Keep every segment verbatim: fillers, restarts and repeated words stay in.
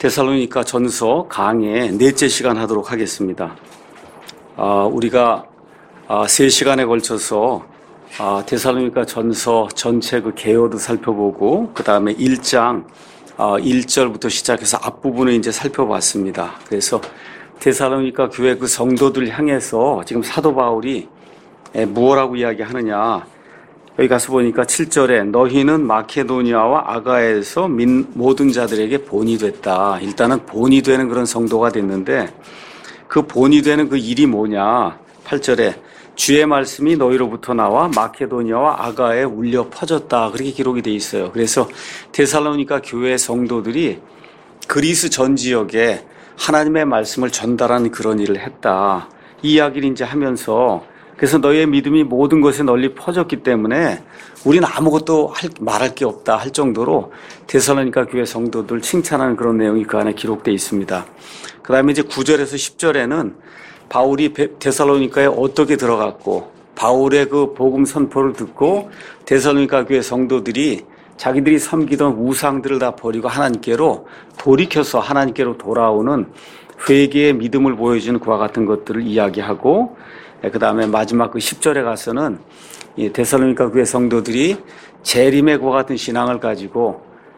데살로니가 전서 강의 넷째 시간 하도록 하겠습니다. 아, 우리가 아, 세 시간에 걸쳐서 아, 데살로니가 전서 전체 그 개요도 살펴보고 그 다음에 일 장 아, 일 절부터 시작해서 앞부분을 이제 살펴봤습니다. 그래서 데살로니가 교회 그 성도들 향해서 지금 사도 바울이 에, 무엇라고 이야기하느냐. 여기 가서 보니까 칠 절에 너희는 마케도니아와 아가에서 민 모든 자들에게 본이 됐다. 일단은 본이 되는 그런 성도가 됐는데 그 본이 되는 그 일이 뭐냐. 팔 절에 주의 말씀이 너희로부터 나와 마케도니아와 아가에 울려 퍼졌다. 그렇게 기록이 돼 있어요. 그래서 데살로니가 교회 성도들이 그리스 전 지역에 하나님의 말씀을 전달하는 그런 일을 했다. 이 이야기를 이제 하면서 그래서 너희의 믿음이 모든 것에 널리 퍼졌기 때문에 우리는 아무것도 할, 말할 게 없다 할 정도로 데살로니가 교회 성도들 칭찬하는 그런 내용이 그 안에 기록되어 있습니다. 그 다음에 이제 구 절에서 십 절에는 바울이 데살로니가에 어떻게 들어갔고 바울의 그 복음 선포를 듣고 데살로니가 교회 성도들이 자기들이 섬기던 우상들을 다 버리고 하나님께로 돌이켜서 하나님께로 돌아오는 회개의 믿음을 보여주는 그와 같은 것들을 이야기하고 그 다음에 마지막 그 십 절에 가서는 이 데살로니가 교회 성도들이 재림의 그와 같은 신앙을 가지고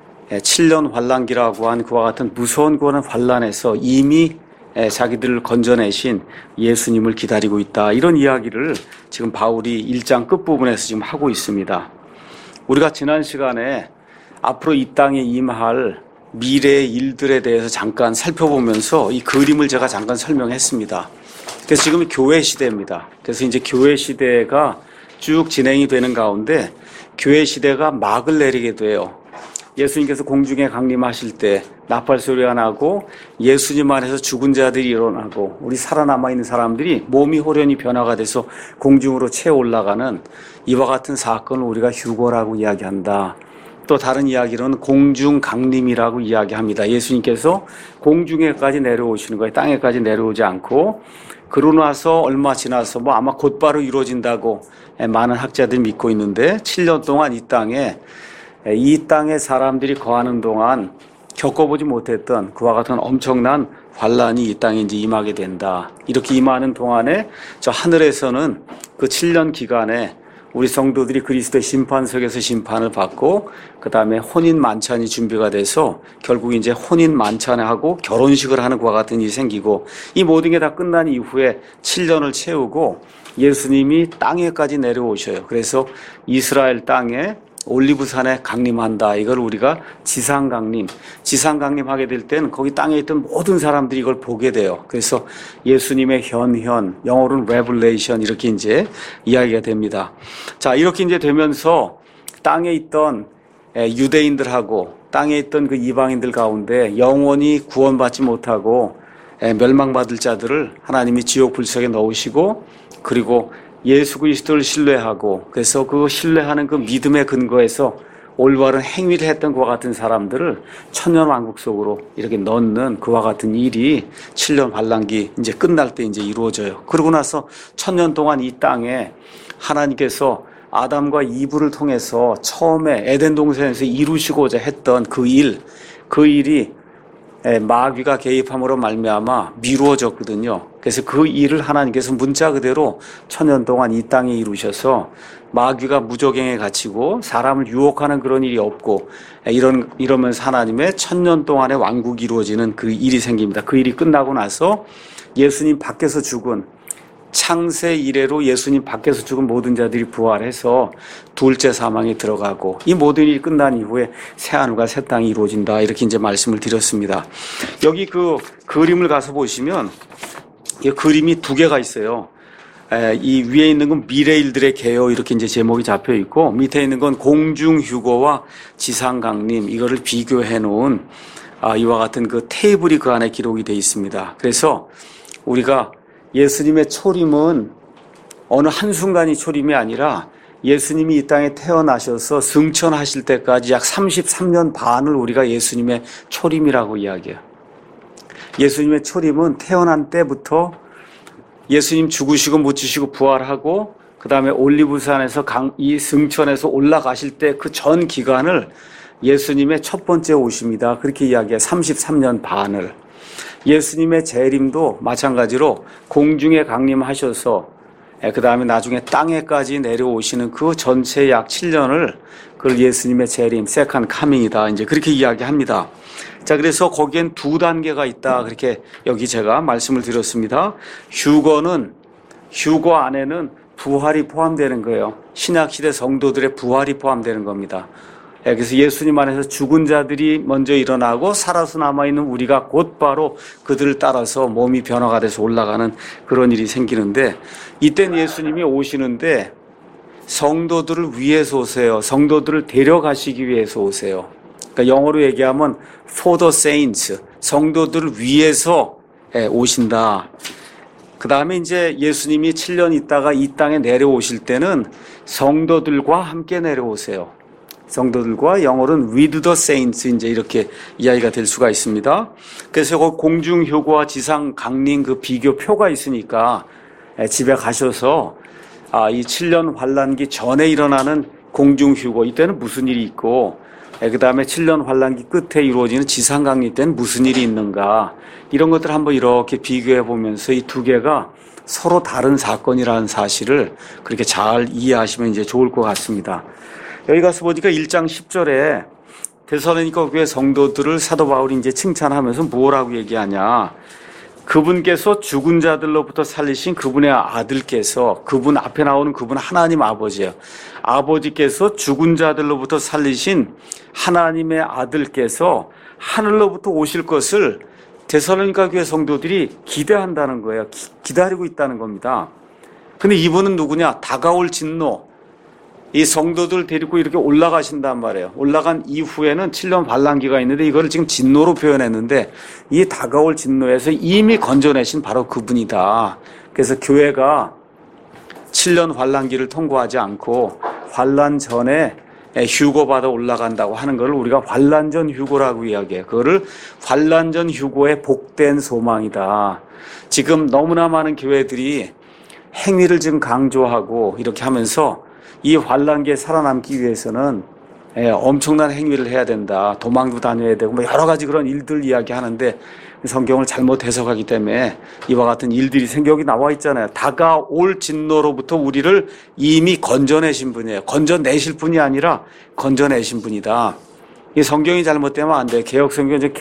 칠 년 환란기라고 한 그와 같은 무서운 그와 같은 환란에서 이미 자기들을 건져내신 예수님을 기다리고 있다. 이런 이야기를 지금 바울이 일 장 끝부분에서 지금 하고 있습니다. 우리가 지난 시간에 앞으로 이 땅에 임할 미래의 일들에 대해서 잠깐 살펴보면서 이 그림을 제가 잠깐 설명했습니다. 그래서 지금은 교회 시대입니다. 그래서 이제 교회 시대가 쭉 진행이 되는 가운데 교회 시대가 막을 내리게 돼요. 예수님께서 공중에 강림하실 때 나팔 소리가 나고 예수님 안에서 죽은 자들이 일어나고 우리 살아남아 있는 사람들이 몸이 호련히 변화가 돼서 공중으로 채워 올라가는 이와 같은 사건을 우리가 휴거라고 이야기한다. 또 다른 이야기로는 공중 강림이라고 이야기합니다. 예수님께서 공중에까지 내려오시는 거예요. 땅에까지 내려오지 않고 그러고 나서 얼마 지나서 뭐 아마 곧바로 이루어진다고 많은 학자들이 믿고 있는데 칠 년 동안 이 땅에 이 땅에 사람들이 거하는 동안 겪어보지 못했던 그와 같은 엄청난 환란이 이 땅에 이제 임하게 된다. 이렇게 임하는 동안에 저 하늘에서는 그 칠 년 기간에 우리 성도들이 그리스도의 심판석에서 심판을 받고 그 다음에 혼인 만찬이 준비가 돼서 결국 이제 혼인 만찬을 하고 결혼식을 하는 것과 같은 일이 생기고 이 모든 게 다 끝난 이후에 칠 년을 채우고 예수님이 땅에까지 내려오셔요. 그래서 이스라엘 땅에 올리브산에 강림한다. 이걸 우리가 지상 강림, 지상 강림하게 될 때는 거기 땅에 있던 모든 사람들이 이걸 보게 돼요. 그래서 예수님의 현현, 영어로는 revelation 이렇게 이제 이야기가 됩니다. 자, 이렇게 이제 되면서 땅에 있던 유대인들하고 땅에 있던 그 이방인들 가운데 영원히 구원받지 못하고 멸망받을 자들을 하나님이 지옥 불속에 넣으시고 그리고 예수 그리스도를 신뢰하고 그래서 그 신뢰하는 그 믿음의 근거에서 올바른 행위를 했던 그와 같은 사람들을 천년 왕국 속으로 이렇게 넣는 그와 같은 일이 칠 년 환란기 이제 끝날 때 이제 이루어져요. 그러고 나서 천년 동안 이 땅에 하나님께서 아담과 이브를 통해서 처음에 에덴 동산에서 이루시고자 했던 그 일, 그 일이 마귀가 개입함으로 말미암아 미루어졌거든요. 그래서 그 일을 하나님께서 문자 그대로 천년 동안 이 땅에 이루셔서 마귀가 무저갱에 갇히고 사람을 유혹하는 그런 일이 없고 이런 이러면서 하나님의 천년 동안의 왕국이 이루어지는 그 일이 생깁니다. 그 일이 끝나고 나서 예수님 밖에서 죽은 창세 이래로 예수님 밖에서 죽은 모든 자들이 부활해서 둘째 사망에 들어가고 이 모든 일이 끝난 이후에 새하늘과 새 땅이 이루어진다. 이렇게 이제 말씀을 드렸습니다. 여기 그 그림을 가서 보시면 이 그림이 두 개가 있어요. 이 위에 있는 건 미래일들의 개요 이렇게 이제 제목이 잡혀 있고 밑에 있는 건 공중 휴거와 지상 강림 이거를 비교해 놓은 이와 같은 그 테이블이 그 안에 기록이 되어 있습니다. 그래서 우리가 예수님의 초림은 어느 한순간이 초림이 아니라 예수님이 이 땅에 태어나셔서 승천하실 때까지 약 삼십삼 년 반을 우리가 예수님의 초림이라고 이야기해요. 예수님의 초림은 태어난 때부터 예수님 죽으시고 묻히시고 부활하고 그 다음에 올리브산에서 강, 이 승천에서 올라가실 때 그 전 기간을 예수님의 첫 번째 오심이다. 그렇게 이야기해. 삼십삼 년 반을. 예수님의 재림도 마찬가지로 공중에 강림하셔서 그 다음에 나중에 땅에까지 내려오시는 그 전체 약 칠 년을 그걸 예수님의 재림, 세컨 카밍이다. 이제 그렇게 이야기합니다. 자, 그래서 거기엔 두 단계가 있다. 그렇게 여기 제가 말씀을 드렸습니다. 휴거는, 휴거 안에는 부활이 포함되는 거예요. 신약시대 성도들의 부활이 포함되는 겁니다. 그래서 예수님 안에서 죽은 자들이 먼저 일어나고 살아서 남아있는 우리가 곧바로 그들을 따라서 몸이 변화가 돼서 올라가는 그런 일이 생기는데, 이때는 예수님이 오시는데 성도들을 위해서 오세요. 성도들을 데려가시기 위해서 오세요. 그러니까 영어로 얘기하면 for the saints, 성도들을 위해서 오신다. 그 다음에 이제 예수님이 칠 년 있다가 이 땅에 내려오실 때는 성도들과 함께 내려오세요. 성도들과, 영어로는 with the saints, 이제 이렇게 이야기가 될 수가 있습니다. 그래서 그 공중 휴거와 지상 강림 그 비교 표가 있으니까 집에 가셔서 아, 이 칠 년 환란기 전에 일어나는 공중 휴거, 이때는 무슨 일이 있고, 그 다음에 칠 년 환란기 끝에 이루어지는 지상 강림 때는 무슨 일이 있는가, 이런 것들 한번 이렇게 비교해 보면서 이 두 개가 서로 다른 사건이라는 사실을 그렇게 잘 이해하시면 이제 좋을 것 같습니다. 여기 가서 보니까 일 장 십 절에 데살로니가 교회 성도들을 사도 바울이 이제 칭찬하면서 뭐라고 얘기하냐. 그분께서 죽은 자들로부터 살리신 그분의 아들께서, 그분 앞에 나오는 그분 하나님 아버지예요. 아버지께서 죽은 자들로부터 살리신 하나님의 아들께서 하늘로부터 오실 것을 데살로니가 교회 성도들이 기대한다는 거예요. 기, 기다리고 있다는 겁니다. 근데 이분은 누구냐? 다가올 진노. 이 성도들 데리고 이렇게 올라가신단 말이에요. 올라간 이후에는 칠 년 반란기가 있는데 이거를 지금 진노로 표현했는데, 이 다가올 진노에서 이미 건져내신 바로 그분이다. 그래서 교회가 칠 년 환란기를 통과하지 않고 환란 전에 휴거받아 올라간다고 하는 걸 우리가 환란전 휴거라고 이야기해요. 그거를 환란전 휴거의 복된 소망이다. 지금 너무나 많은 교회들이 행위를 지금 강조하고 이렇게 하면서 이 환란기에 살아남기 위해서는 엄청난 행위를 해야 된다. 도망도 다녀야 되고 뭐 여러 가지 그런 일들 이야기하는데 성경을 잘못 해석하기 때문에 이와 같은 일들이 생겨기 나와 있잖아요. 다가올 진노로부터 우리를 이미 건져내신 분이에요. 건져내실 분이 아니라 건져내신 분이다. 이 성경이 잘못되면 안 돼요. 개혁 성경은 이제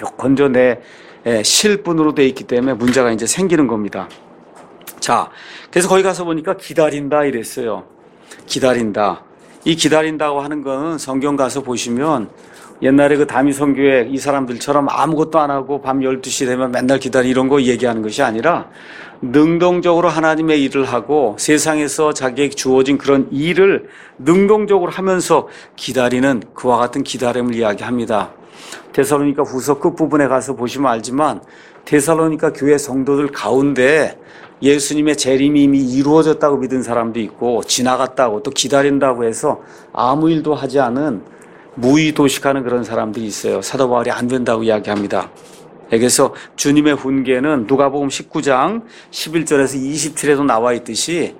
건져내실 분으로 되어 있기 때문에 문제가 이제 생기는 겁니다. 자, 그래서 거기 가서 보니까 기다린다 이랬어요. 기다린다. 이 기다린다고 하는 거는 성경 가서 보시면 옛날에 그 다미성교회 이 사람들처럼 아무것도 안 하고 밤 열두 시 되면 맨날 기다리 이런 거 얘기하는 것이 아니라 능동적으로 하나님의 일을 하고 세상에서 자기에게 주어진 그런 일을 능동적으로 하면서 기다리는 그와 같은 기다림을 이야기합니다. 데살로니가 후서 끝부분에 가서 보시면 알지만 데살로니가 교회 성도들 가운데 예수님의 재림이 이미 이루어졌다고 믿은 사람도 있고 지나갔다고 또 기다린다고 해서 아무 일도 하지 않은 무의도식하는 그런 사람들이 있어요. 사도 바울이 안 된다고 이야기합니다. 그래서 주님의 훈계는 누가복음 십구 장 십일 절에서 이십칠 절에도 나와 있듯이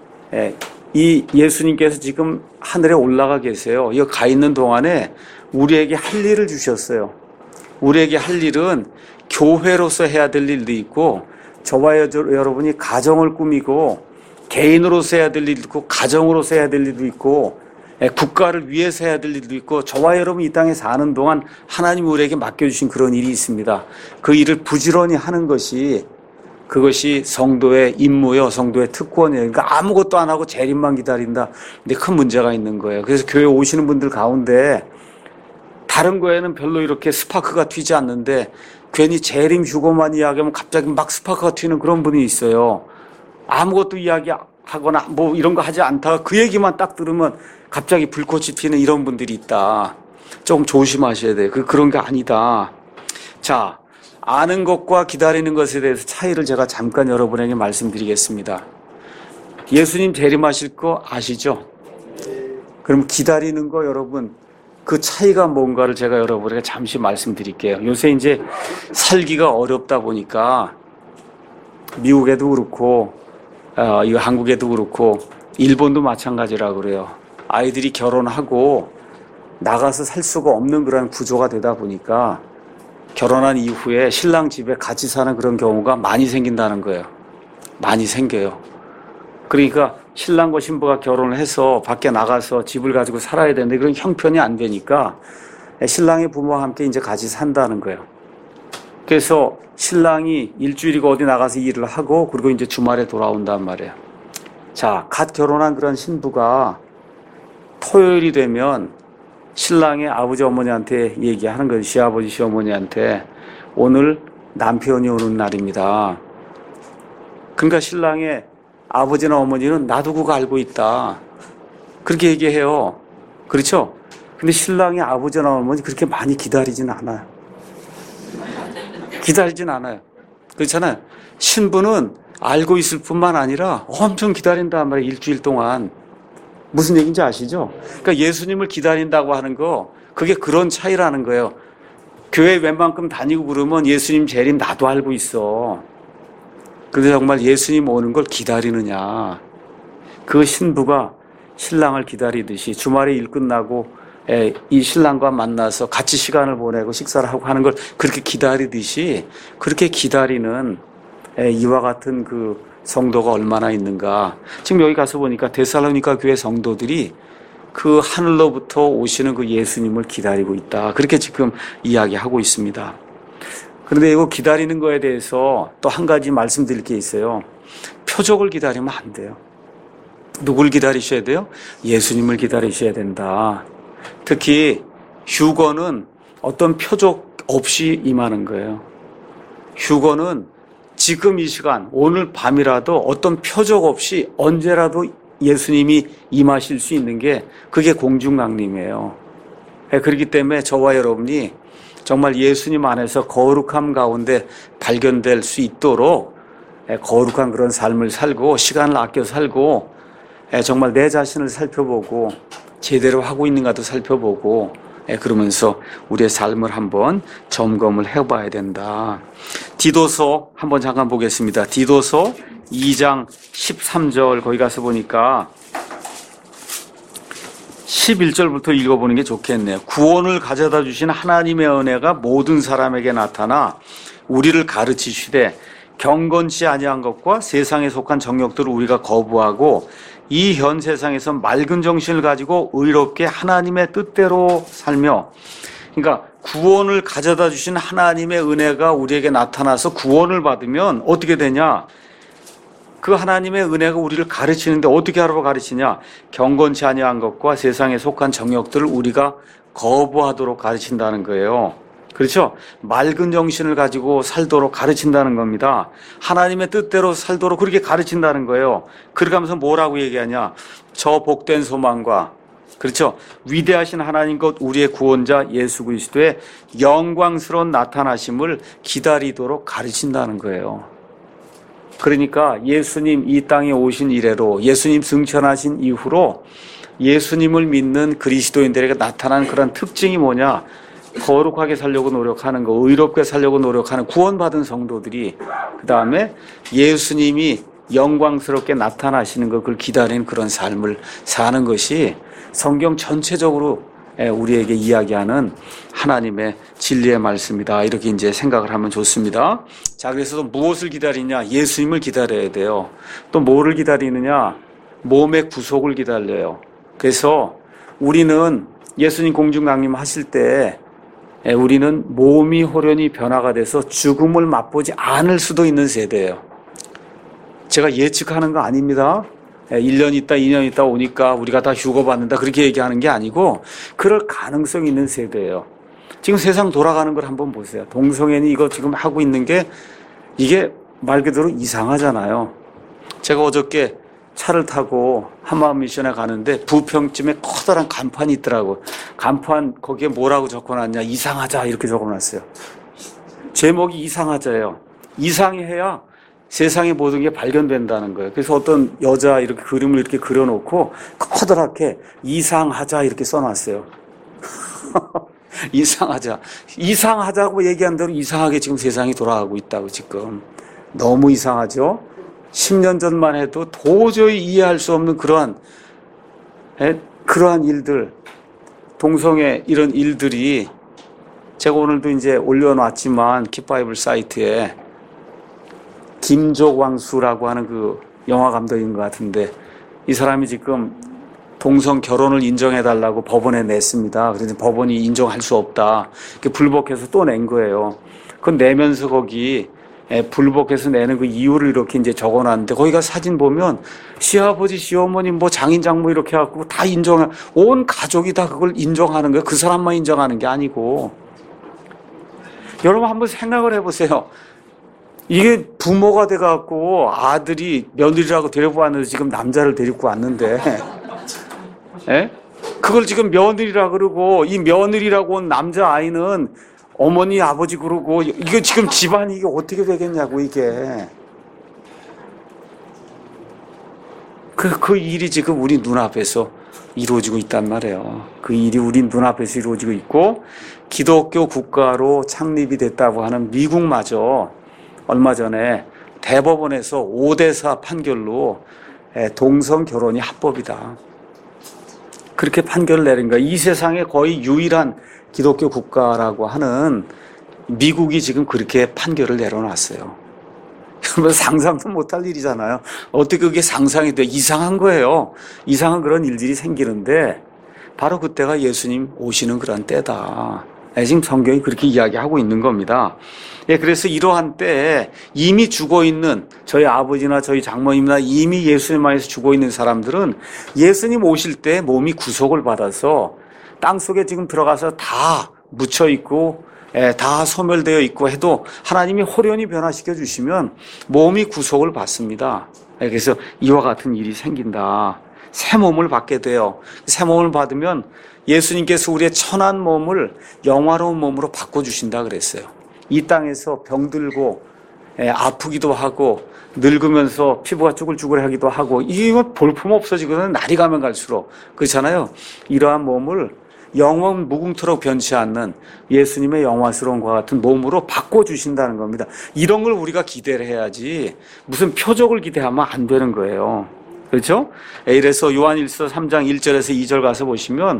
이 예수님께서 지금 하늘에 올라가 계세요. 이 가 있는 동안에 우리에게 할 일을 주셨어요. 우리에게 할 일은 교회로서 해야 될 일도 있고 저와 여러분이 가정을 꾸미고 개인으로서 해야 될 일도 있고 가정으로서 해야 될 일도 있고 국가를 위해서 해야 될 일도 있고 저와 여러분이 이 땅에 사는 동안 하나님이 우리에게 맡겨주신 그런 일이 있습니다. 그 일을 부지런히 하는 것이 그것이 성도의 임무요, 성도의 특권이에요. 그러니까 아무것도 안 하고 재림만 기다린다. 근데 큰 문제가 있는 거예요. 그래서 교회 오시는 분들 가운데 다른 거에는 별로 이렇게 스파크가 튀지 않는데 괜히 재림 휴거만 이야기하면 갑자기 막 스파크가 튀는 그런 분이 있어요. 아무것도 이야기하거나 뭐 이런 거 하지 않다가 그 얘기만 딱 들으면 갑자기 불꽃이 튀는 이런 분들이 있다. 조금 조심하셔야 돼요. 그, 그런 게 아니다. 자, 아는 것과 기다리는 것에 대해서 차이를 제가 잠깐 여러분에게 말씀드리겠습니다. 예수님 재림하실 거 아시죠? 그럼 기다리는 거 여러분 그 차이가 뭔가를 제가 여러분에게 잠시 말씀드릴게요. 요새 이제 살기가 어렵다 보니까 미국에도 그렇고 어, 이거 한국에도 그렇고 일본도 마찬가지라고 그래요. 아이들이 결혼하고 나가서 살 수가 없는 그런 구조가 되다 보니까 결혼한 이후에 신랑 집에 같이 사는 그런 경우가 많이 생긴다는 거예요. 많이 생겨요. 그러니까 신랑과 신부가 결혼을 해서 밖에 나가서 집을 가지고 살아야 되는데 그런 형편이 안 되니까 신랑의 부모와 함께 이제 같이 산다는 거예요. 그래서 신랑이 일주일이고 어디 나가서 일을 하고 그리고 이제 주말에 돌아온단 말이에요. 자, 갓 결혼한 그런 신부가 토요일이 되면 신랑의 아버지 어머니한테 얘기하는 거예요. 시아버지 시어머니한테 오늘 남편이 오는 날입니다. 그러니까 신랑의 아버지나 어머니는 놔두고 알고 있다. 그렇게 얘기해요. 그렇죠? 근데 신랑의 아버지나 어머니 그렇게 많이 기다리진 않아요. 기다리진 않아요. 그렇잖아요. 신부는 알고 있을 뿐만 아니라 엄청 기다린단 말이에요. 일주일 동안. 무슨 얘기인지 아시죠? 그러니까 예수님을 기다린다고 하는 거 그게 그런 차이라는 거예요. 교회 웬만큼 다니고 그러면 예수님 재림 나도 알고 있어. 그런데 정말 예수님 오는 걸 기다리느냐. 그 신부가 신랑을 기다리듯이 주말에 일 끝나고 이 신랑과 만나서 같이 시간을 보내고 식사를 하고 하는 걸 그렇게 기다리듯이 그렇게 기다리는 이와 같은 그 성도가 얼마나 있는가. 지금 여기 가서 보니까 데살로니가 교회 성도들이 그 하늘로부터 오시는 그 예수님을 기다리고 있다. 그렇게 지금 이야기하고 있습니다. 그런데 이거 기다리는 거에 대해서 또 한 가지 말씀드릴 게 있어요. 표적을 기다리면 안 돼요. 누굴 기다리셔야 돼요? 예수님을 기다리셔야 된다. 특히 휴거는 어떤 표적 없이 임하는 거예요. 휴거는 지금 이 시간, 오늘 밤이라도 어떤 표적 없이 언제라도 예수님이 임하실 수 있는 게 그게 공중강림이에요. 그렇기 때문에 저와 여러분이 정말 예수님 안에서 거룩함 가운데 발견될 수 있도록 거룩한 그런 삶을 살고 시간을 아껴 살고 정말 내 자신을 살펴보고 제대로 하고 있는가도 살펴보고 그러면서 우리의 삶을 한번 점검을 해봐야 된다. 디도서 한번 잠깐 보겠습니다. 디도서 이 장 십삼 절 거기 가서 보니까 십일 절부터 읽어보는 게 좋겠네요. 구원을 가져다 주신 하나님의 은혜가 모든 사람에게 나타나 우리를 가르치시되 경건치 아니한 것과 세상에 속한 정욕들을 우리가 거부하고 이 현 세상에서 맑은 정신을 가지고 의롭게 하나님의 뜻대로 살며, 그러니까 구원을 가져다 주신 하나님의 은혜가 우리에게 나타나서 구원을 받으면 어떻게 되냐? 그 하나님의 은혜가 우리를 가르치는데 어떻게 하라고 가르치냐? 경건치 아니한 것과 세상에 속한 정욕들을 우리가 거부하도록 가르친다는 거예요. 그렇죠? 맑은 정신을 가지고 살도록 가르친다는 겁니다. 하나님의 뜻대로 살도록 그렇게 가르친다는 거예요. 그렇게 하면서 뭐라고 얘기하냐? 저 복된 소망과, 그렇죠? 위대하신 하나님 것 우리의 구원자 예수 그리스도의 영광스러운 나타나심을 기다리도록 가르친다는 거예요. 그러니까 예수님 이 땅에 오신 이래로, 예수님 승천하신 이후로 예수님을 믿는 그리스도인들에게 나타나는 그런 특징이 뭐냐? 거룩하게 살려고 노력하는 거, 의롭게 살려고 노력하는 구원받은 성도들이, 그 다음에 예수님이 영광스럽게 나타나시는 것, 그걸 기다리는 그런 삶을 사는 것이 성경 전체적으로 우리에게 이야기하는 하나님의 진리의 말씀이다. 이렇게 이제 생각을 하면 좋습니다. 자, 그래서 무엇을 기다리냐? 예수님을 기다려야 돼요. 또 뭐를 기다리느냐? 몸의 구속을 기다려요. 그래서 우리는 예수님 공중강림 하실 때 우리는 몸이 호련히 변화가 돼서 죽음을 맛보지 않을 수도 있는 세대예요. 제가 예측하는 거 아닙니다. 일 년 있다, 이 년 있다 오니까 우리가 다 휴거 받는다 그렇게 얘기하는 게 아니고 그럴 가능성이 있는 세대예요. 지금 세상 돌아가는 걸 한번 보세요. 동성애니 이거 지금 하고 있는 게 이게 말 그대로 이상하잖아요. 제가 어저께 차를 타고 한마음 미션에 가는데 부평쯤에 커다란 간판이 있더라고. 간판 거기에 뭐라고 적어놨냐? 이상하자 이렇게 적어놨어요. 제목이 이상하자예요. 이상해야 세상의 모든 게 발견된다는 거예요. 그래서 어떤 여자 이렇게 그림을 이렇게 그려놓고 커다랗게 이상하자 이렇게 써놨어요. 이상하자. 이상하자고 얘기한 대로 이상하게 지금 세상이 돌아가고 있다고 지금. 너무 이상하죠? 십 년 전만 해도 도저히 이해할 수 없는 그러한, 에? 그러한 일들. 동성애 이런 일들이 제가 오늘도 이제 올려놨지만 킵바이블 사이트에 김족왕수라고 하는 그 영화 감독인 것 같은데 이 사람이 지금 동성 결혼을 인정해달라고 법원에 냈습니다. 그래서 법원이 인정할 수 없다. 불복해서 또 낸 거예요. 그건 내면서 거기 불복해서 내는 그 이유를 이렇게 이제 적어놨는데 거기가 사진 보면 시아버지, 시어머니, 뭐 장인, 장모 이렇게 해갖고 다 인정, 온 가족이 다 그걸 인정하는 거예요. 그 사람만 인정하는 게 아니고. 여러분 한번 생각을 해보세요. 이게 부모가 돼갖고 아들이 며느리라고 데리고 왔는데 지금 남자를 데리고 왔는데, 예? 그걸 지금 며느리라 그러고 이 며느리라고 온 남자 아이는 어머니, 아버지 그러고 이거 지금 집안이 이게 어떻게 되겠냐고 이게. 그, 그 일이 지금 우리 눈앞에서 이루어지고 있단 말이에요. 그 일이 우리 눈앞에서 이루어지고 있고 기독교 국가로 창립이 됐다고 하는 미국마저 얼마 전에 대법원에서 오 대 사 판결로 동성 결혼이 합법이다. 그렇게 판결을 내린 거야. 이 세상에 거의 유일한 기독교 국가라고 하는 미국이 지금 그렇게 판결을 내려놨어요. 여러분 상상도 못할 일이잖아요. 어떻게 그게 상상이 돼? 이상한 거예요. 이상한 그런 일들이 생기는데 바로 그때가 예수님 오시는 그런 때다. 지금 성경이 그렇게 이야기하고 있는 겁니다. 예, 그래서 이러한 때에 이미 죽어 있는 저희 아버지나 저희 장모님이나 이미 예수님 안에서 죽어 있는 사람들은 예수님 오실 때 몸이 구속을 받아서 땅 속에 지금 들어가서 다 묻혀 있고 예, 다 소멸되어 있고 해도 하나님이 호련히 변화시켜 주시면 몸이 구속을 받습니다. 예, 그래서 이와 같은 일이 생긴다. 새 몸을 받게 돼요. 새 몸을 받으면 예수님께서 우리의 천한 몸을 영화로운 몸으로 바꿔주신다 그랬어요. 이 땅에서 병들고 예, 아프기도 하고 늙으면서 피부가 쭈글쭈글하기도 하고 이거 볼품 없어지거든 날이 가면 갈수록 그렇잖아요. 이러한 몸을 영원 무궁토록 변치 않는 예수님의 영화스러움과 같은 몸으로 바꿔주신다는 겁니다. 이런 걸 우리가 기대를 해야지 무슨 표적을 기대하면 안 되는 거예요. 그렇죠? 이래서 요한일서 삼 장 일 절에서 이 절 가서 보시면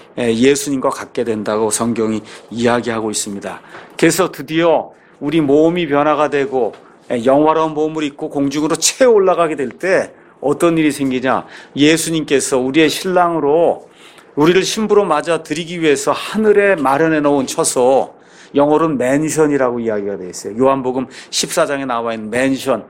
예수님과 같게 된다고 성경이 이야기하고 있습니다. 그래서 드디어 우리 몸이 변화가 되고 영화로운 몸을 입고 공중으로 채 올라가게 될 때 어떤 일이 생기냐? 예수님께서 우리의 신랑으로 우리를 신부로 맞아 드리기 위해서 하늘에 마련해 놓은 처소, 영어로는 맨션이라고 이야기가 되어 있어요. 요한복음 십사 장에 나와 있는 맨션,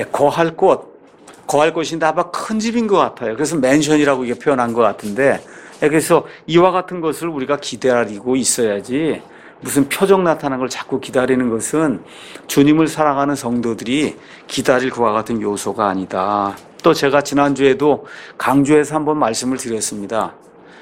거할 곳, 거할 곳인데 아마 큰 집인 것 같아요. 그래서 맨션이라고 이게 표현한 것 같은데, 그래서 이와 같은 것을 우리가 기다리고 있어야지 무슨 표적 나타나는 걸 자꾸 기다리는 것은 주님을 사랑하는 성도들이 기다릴 그와 같은 요소가 아니다. 또 제가 지난주에도 강조해서 한번 말씀을 드렸습니다.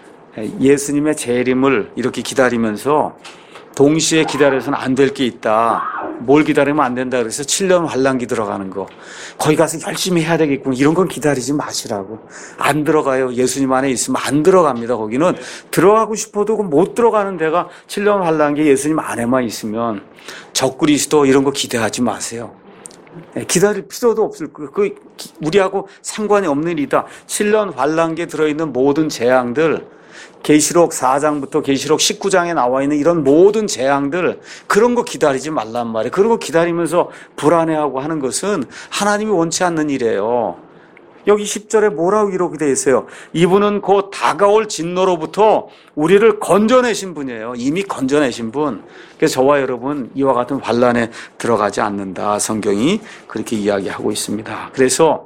예수님의 재림을 이렇게 기다리면서 동시에 기다려서는 안 될 게 있다. 뭘 기다리면 안 된다. 그래서 칠 년 환란기 들어가는 거. 거기 가서 열심히 해야 되겠구나. 이런 건 기다리지 마시라고. 안 들어가요. 예수님 안에 있으면 안 들어갑니다. 거기는 들어가고 싶어도 못 들어가는 데가 칠 년 환란기 예수님 안에만 있으면 적그리스도 이런 거 기대하지 마세요. 기다릴 필요도 없을 거예요. 그 우리하고 상관이 없는 일이다. 칠 년 환란기에 들어있는 모든 재앙들 계시록 사 장부터 계시록 십구 장에 나와 있는 이런 모든 재앙들 그런 거 기다리지 말란 말이에요. 그런 거 기다리면서 불안해하고 하는 것은 하나님이 원치 않는 일이에요. 여기 십 절에 뭐라고 기록이 되어 있어요? 이분은 곧 다가올 진노로부터 우리를 건져내신 분이에요. 이미 건져내신 분. 그래서 저와 여러분 이와 같은 환란에 들어가지 않는다. 성경이 그렇게 이야기하고 있습니다. 그래서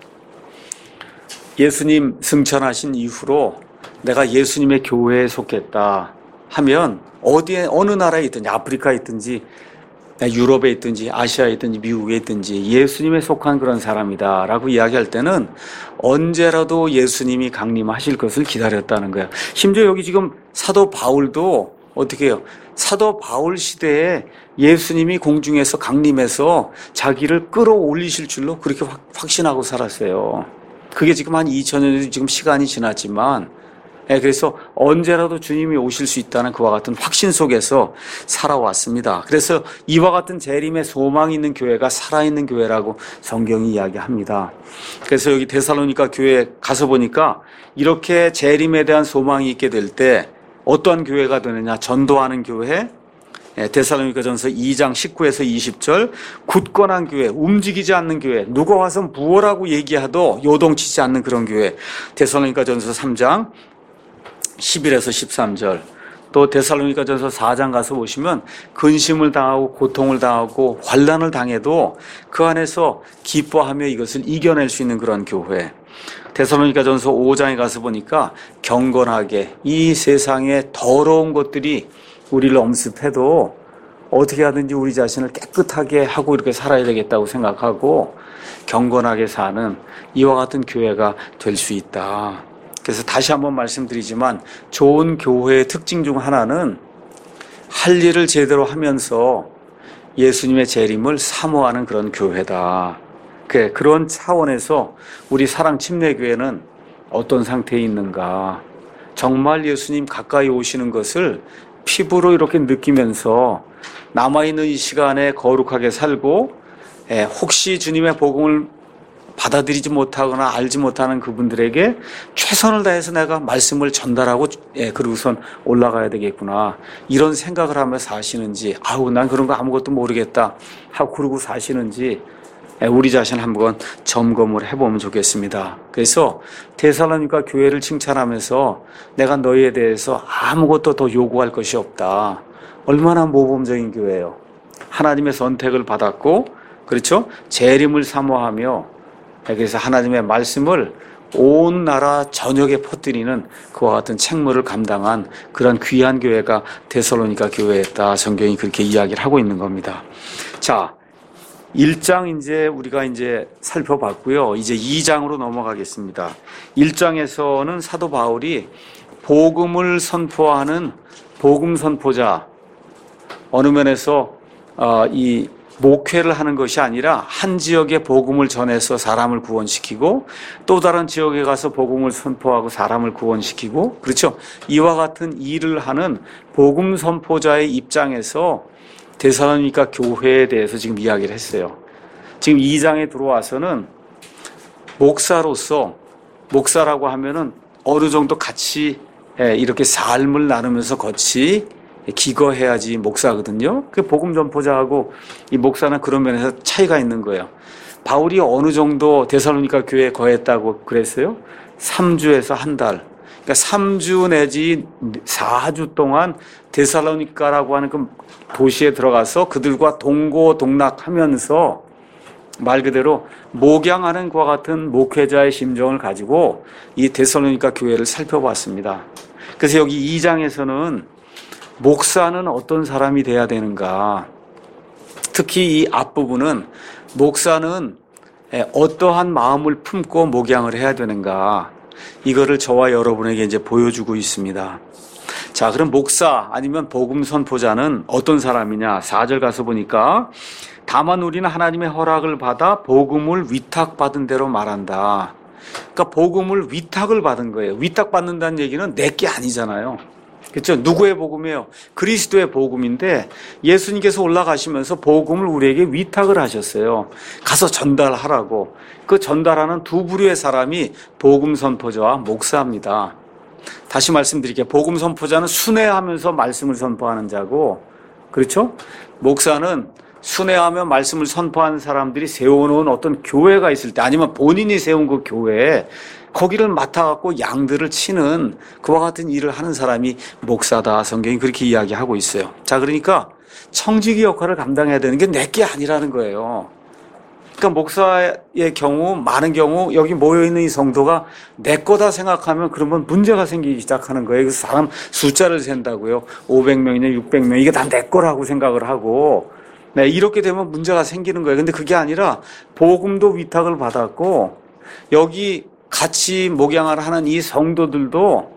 예수님 승천하신 이후로 내가 예수님의 교회에 속했다 하면 어디에 어느 나라에 있든지 아프리카에 있든지 유럽에 있든지 아시아에 있든지 미국에 있든지 예수님에 속한 그런 사람이다 라고 이야기할 때는 언제라도 예수님이 강림하실 것을 기다렸다는 거야. 심지어 여기 지금 사도 바울도 어떻게 해요? 사도 바울 시대에 예수님이 공중에서 강림해서 자기를 끌어올리실 줄로 그렇게 확신하고 살았어요. 그게 지금 한 이천 년이 지금 시간이 지났지만 예, 그래서 언제라도 주님이 오실 수 있다는 그와 같은 확신 속에서 살아왔습니다. 그래서 이와 같은 재림의 소망이 있는 교회가 살아있는 교회라고 성경이 이야기합니다. 그래서 여기 데살로니가 교회에 가서 보니까 이렇게 재림에 대한 소망이 있게 될 때 어떠한 교회가 되느냐? 전도하는 교회, 데살로니가전서 이 장 십구에서 이십 절, 굳건한 교회, 움직이지 않는 교회, 누가 와서 무엇라고 얘기하도 요동치지 않는 그런 교회, 데살로니가전서 삼 장 십일에서 십삼 절, 또 데살로니가전서 사 장 가서 보시면 근심을 당하고 고통을 당하고 환난을 당해도 그 안에서 기뻐하며 이것을 이겨낼 수 있는 그런 교회, 데살로니가전서 오 장에 가서 보니까 경건하게 이 세상의 더러운 것들이 우리를 엄습해도 어떻게 하든지 우리 자신을 깨끗하게 하고 이렇게 살아야 되겠다고 생각하고 경건하게 사는 이와 같은 교회가 될 수 있다. 그래서 다시 한번 말씀드리지만 좋은 교회의 특징 중 하나는 할 일을 제대로 하면서 예수님의 재림을 사모하는 그런 교회다. 그런 차원에서 우리 사랑침례교회는 어떤 상태에 있는가? 정말 예수님 가까이 오시는 것을 피부로 이렇게 느끼면서 남아있는 이 시간에 거룩하게 살고, 혹시 주님의 복음을 받아들이지 못하거나 알지 못하는 그분들에게 최선을 다해서 내가 말씀을 전달하고, 그러고선 올라가야 되겠구나, 이런 생각을 하며 사시는지, 아우 난 그런 거 아무것도 모르겠다 하고 그러고 사시는지 우리 자신 한번 점검을 해보면 좋겠습니다. 그래서 데살로니가 교회를 칭찬하면서 내가 너희에 대해서 아무것도 더 요구할 것이 없다. 얼마나 모범적인 교회예요. 하나님의 선택을 받았고, 그렇죠? 재림을 사모하며, 그래서 하나님의 말씀을 온 나라 전역에 퍼뜨리는 그와 같은 책무를 감당한 그런 귀한 교회가 데살로니가 교회였다. 성경이 그렇게 이야기를 하고 있는 겁니다. 자, 일 장 이제 우리가 이제 살펴봤고요. 이제 이 장으로 넘어가겠습니다. 일 장에서는 사도 바울이 복음을 선포하는 복음 선포자, 어느 면에서 이 목회를 하는 것이 아니라 한 지역에 복음을 전해서 사람을 구원시키고 또 다른 지역에 가서 복음을 선포하고 사람을 구원시키고, 그렇죠? 이와 같은 일을 하는 복음 선포자의 입장에서 데살로니가 교회에 대해서 지금 이야기를 했어요. 지금 이 장에 들어와서는 목사로서, 목사라고 하면은 어느 정도 같이 이렇게 삶을 나누면서 같이 기거해야지 목사거든요. 그 복음 전포자하고 이 목사는 그런 면에서 차이가 있는 거예요. 바울이 어느 정도 데살로니가 교회에 거했다고 그랬어요? 삼 주에서 한 달. 그러니까 삼 주 내지 사 주 동안 데살로니가라고 하는 그 도시에 들어가서 그들과 동고동락하면서 말 그대로 목양하는 것과 같은 목회자의 심정을 가지고 이 데살로니가 교회를 살펴봤습니다. 그래서 여기 이 장에서는 목사는 어떤 사람이 돼야 되는가, 특히 이 앞부분은 목사는 어떠한 마음을 품고 목양을 해야 되는가, 이거를 저와 여러분에게 이제 보여주고 있습니다. 자, 그럼 목사 아니면 복음 선포자는 어떤 사람이냐? 사 절 가서 보니까 다만 우리는 하나님의 허락을 받아 복음을 위탁받은 대로 말한다. 그러니까 복음을 위탁을 받은 거예요. 위탁받는다는 얘기는 내 게 아니잖아요. 그렇죠? 누구의 복음이에요? 그리스도의 복음인데 예수님께서 올라가시면서 복음을 우리에게 위탁을 하셨어요. 가서 전달하라고. 그 전달하는 두 부류의 사람이 복음 선포자와 목사입니다. 다시 말씀드릴게요. 복음 선포자는 순회하면서 말씀을 선포하는 자고, 그렇죠? 목사는 순회하며 말씀을 선포하는 사람들이 세워놓은 어떤 교회가 있을 때, 아니면 본인이 세운 그 교회에 거기를 맡아갖고 양들을 치는 그와 같은 일을 하는 사람이 목사다. 성경이 그렇게 이야기하고 있어요. 자, 그러니까 청지기 역할을 감당해야 되는 게 내게 아니라는 거예요. 그러니까 목사의 경우, 많은 경우 여기 모여있는 이 성도가 내 거다 생각하면 그러면 문제가 생기기 시작하는 거예요. 그래서 사람 숫자를 센다고요. 오백 명이냐 육백 명, 이게 다 내 거라고 생각을 하고, 네, 이렇게 되면 문제가 생기는 거예요. 근데 그게 아니라 복음도 위탁을 받았고, 여기 같이 목양을 하는 이 성도들도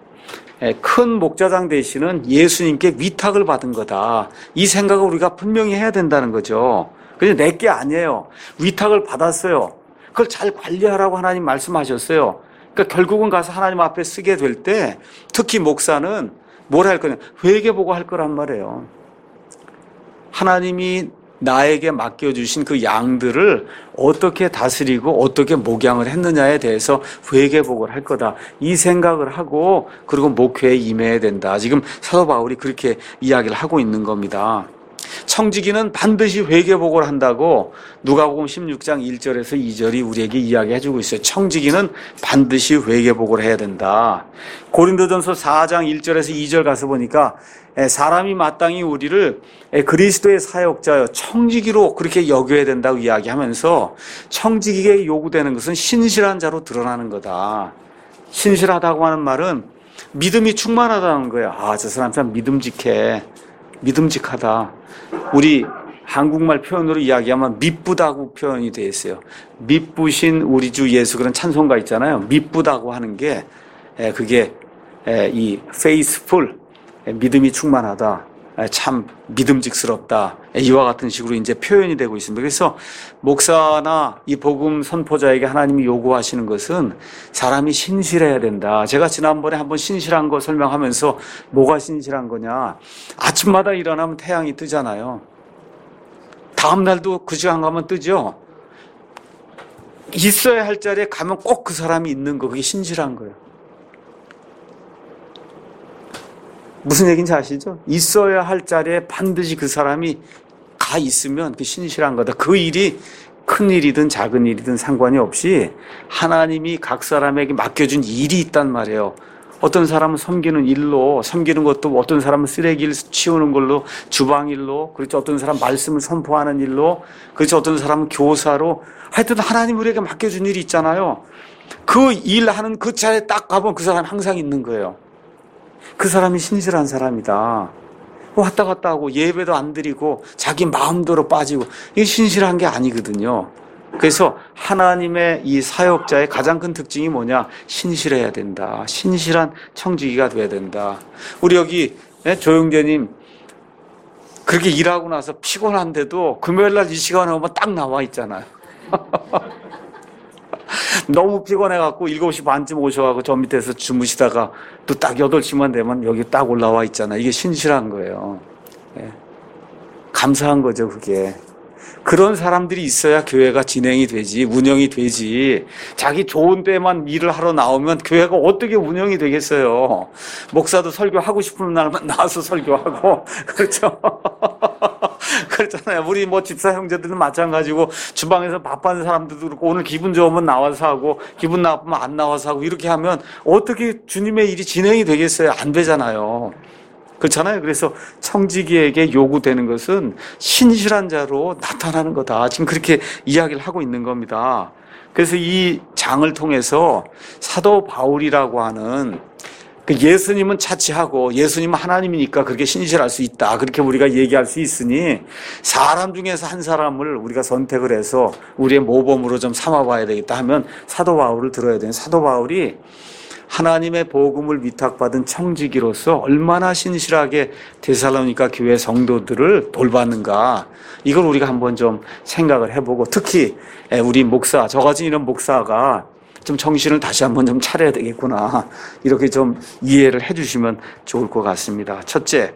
큰 목자장 되시는 예수님께 위탁을 받은 거다. 이 생각을 우리가 분명히 해야 된다는 거죠. 그냥 내 게 아니에요. 위탁을 받았어요. 그걸 잘 관리하라고 하나님 말씀하셨어요. 그러니까 결국은 가서 하나님 앞에 쓰게 될 때 특히 목사는 뭘 할 거냐? 회개보고 할 거란 말이에요. 하나님이 나에게 맡겨주신 그 양들을 어떻게 다스리고 어떻게 목양을 했느냐에 대해서 회개복을 할 거다. 이 생각을 하고 그리고 목회에 임해야 된다. 지금 사도 바울이 그렇게 이야기를 하고 있는 겁니다. 청지기는 반드시 회개복을 한다고 누가복음 십육 장 일 절에서 이 절이 우리에게 이야기해주고 있어요. 청지기는 반드시 회개복을 해야 된다. 고린도전서 사 장 일 절에서 이 절 가서 보니까 사람이 마땅히 우리를 그리스도의 사역자여 청지기로 그렇게 여겨야 된다고 이야기하면서 청지기에게 요구되는 것은 신실한 자로 드러나는 거다. 신실하다고 하는 말은 믿음이 충만하다는 거예요. 아, 저 사람 참 믿음직해. 믿음직하다. 우리 한국말 표현으로 이야기하면 미쁘다고 표현이 되어 있어요. 미쁘신 우리 주 예수 그런 찬송가 있잖아요. 미쁘다고 하는 게 그게 이 faithful, 믿음이 충만하다, 참 믿음직스럽다, 이와 같은 식으로 이제 표현이 되고 있습니다. 그래서 목사나 이 복음 선포자에게 하나님이 요구하시는 것은 사람이 신실해야 된다. 제가 지난번에 한번 신실한 거 설명하면서 뭐가 신실한 거냐, 아침마다 일어나면 태양이 뜨잖아요. 다음 날도 그 시간 가면 뜨죠. 있어야 할 자리에 가면 꼭 그 사람이 있는 거, 그게 신실한 거예요. 무슨 얘기인지 아시죠? 있어야 할 자리에 반드시 그 사람이 가 있으면 그 신실한 거다. 그 일이 큰 일이든 작은 일이든 상관이 없이 하나님이 각 사람에게 맡겨준 일이 있단 말이에요. 어떤 사람은 섬기는 일로, 섬기는 것도 어떤 사람은 쓰레기를 치우는 걸로, 주방 일로, 그렇죠. 어떤 사람은 말씀을 선포하는 일로, 그렇죠. 어떤 사람은 교사로. 하여튼 하나님 우리에게 맡겨준 일이 있잖아요. 그 일하는 그 자리에 딱 가보면 그 사람이 항상 있는 거예요. 그 사람이 신실한 사람이다. 왔다 갔다 하고 예배도 안 드리고 자기 마음대로 빠지고, 이게 신실한 게 아니거든요. 그래서 하나님의 이 사역자의 가장 큰 특징이 뭐냐? 신실해야 된다. 신실한 청지기가 돼야 된다. 우리 여기 조영재님 그렇게 일하고 나서 피곤한데도 금요일날 이 시간에 오면 딱 나와 있잖아요. 너무 피곤해갖고 일곱 시 반쯤 오셔가지고 저 밑에서 주무시다가 또 딱 여덟 시만 되면 여기 딱 올라와 있잖아요. 이게 신실한 거예요. 예. 감사한 거죠, 그게. 그런 사람들이 있어야 교회가 진행이 되지, 운영이 되지. 자기 좋은 때만 일을 하러 나오면 교회가 어떻게 운영이 되겠어요. 목사도 설교하고 싶은 날만 나와서 설교하고, 그렇죠. 그렇잖아요. 우리 뭐 집사 형제들은 마찬가지고, 주방에서 밥하는 사람들도 그렇고, 오늘 기분 좋으면 나와서 하고, 기분 나쁘면 안 나와서 하고, 이렇게 하면 어떻게 주님의 일이 진행이 되겠어요? 안 되잖아요. 그렇잖아요. 그래서 청지기에게 요구되는 것은 신실한 자로 나타나는 거다. 지금 그렇게 이야기를 하고 있는 겁니다. 그래서 이 장을 통해서 사도 바울이라고 하는 그 예수님은 차치하고 예수님은 하나님이니까 그렇게 신실할 수 있다. 그렇게 우리가 얘기할 수 있으니 사람 중에서 한 사람을 우리가 선택을 해서 우리의 모범으로 좀 삼아봐야 되겠다 하면 사도 바울을 들어야 돼요. 사도 바울이 하나님의 복음을 위탁받은 청지기로서 얼마나 신실하게 데살로니가 교회 성도들을 돌봤는가, 이걸 우리가 한번 좀 생각을 해보고, 특히 우리 목사, 저같이 이런 목사가 좀 정신을 다시 한번 좀 차려야 되겠구나, 이렇게 좀 이해를 해주시면 좋을 것 같습니다. 첫째,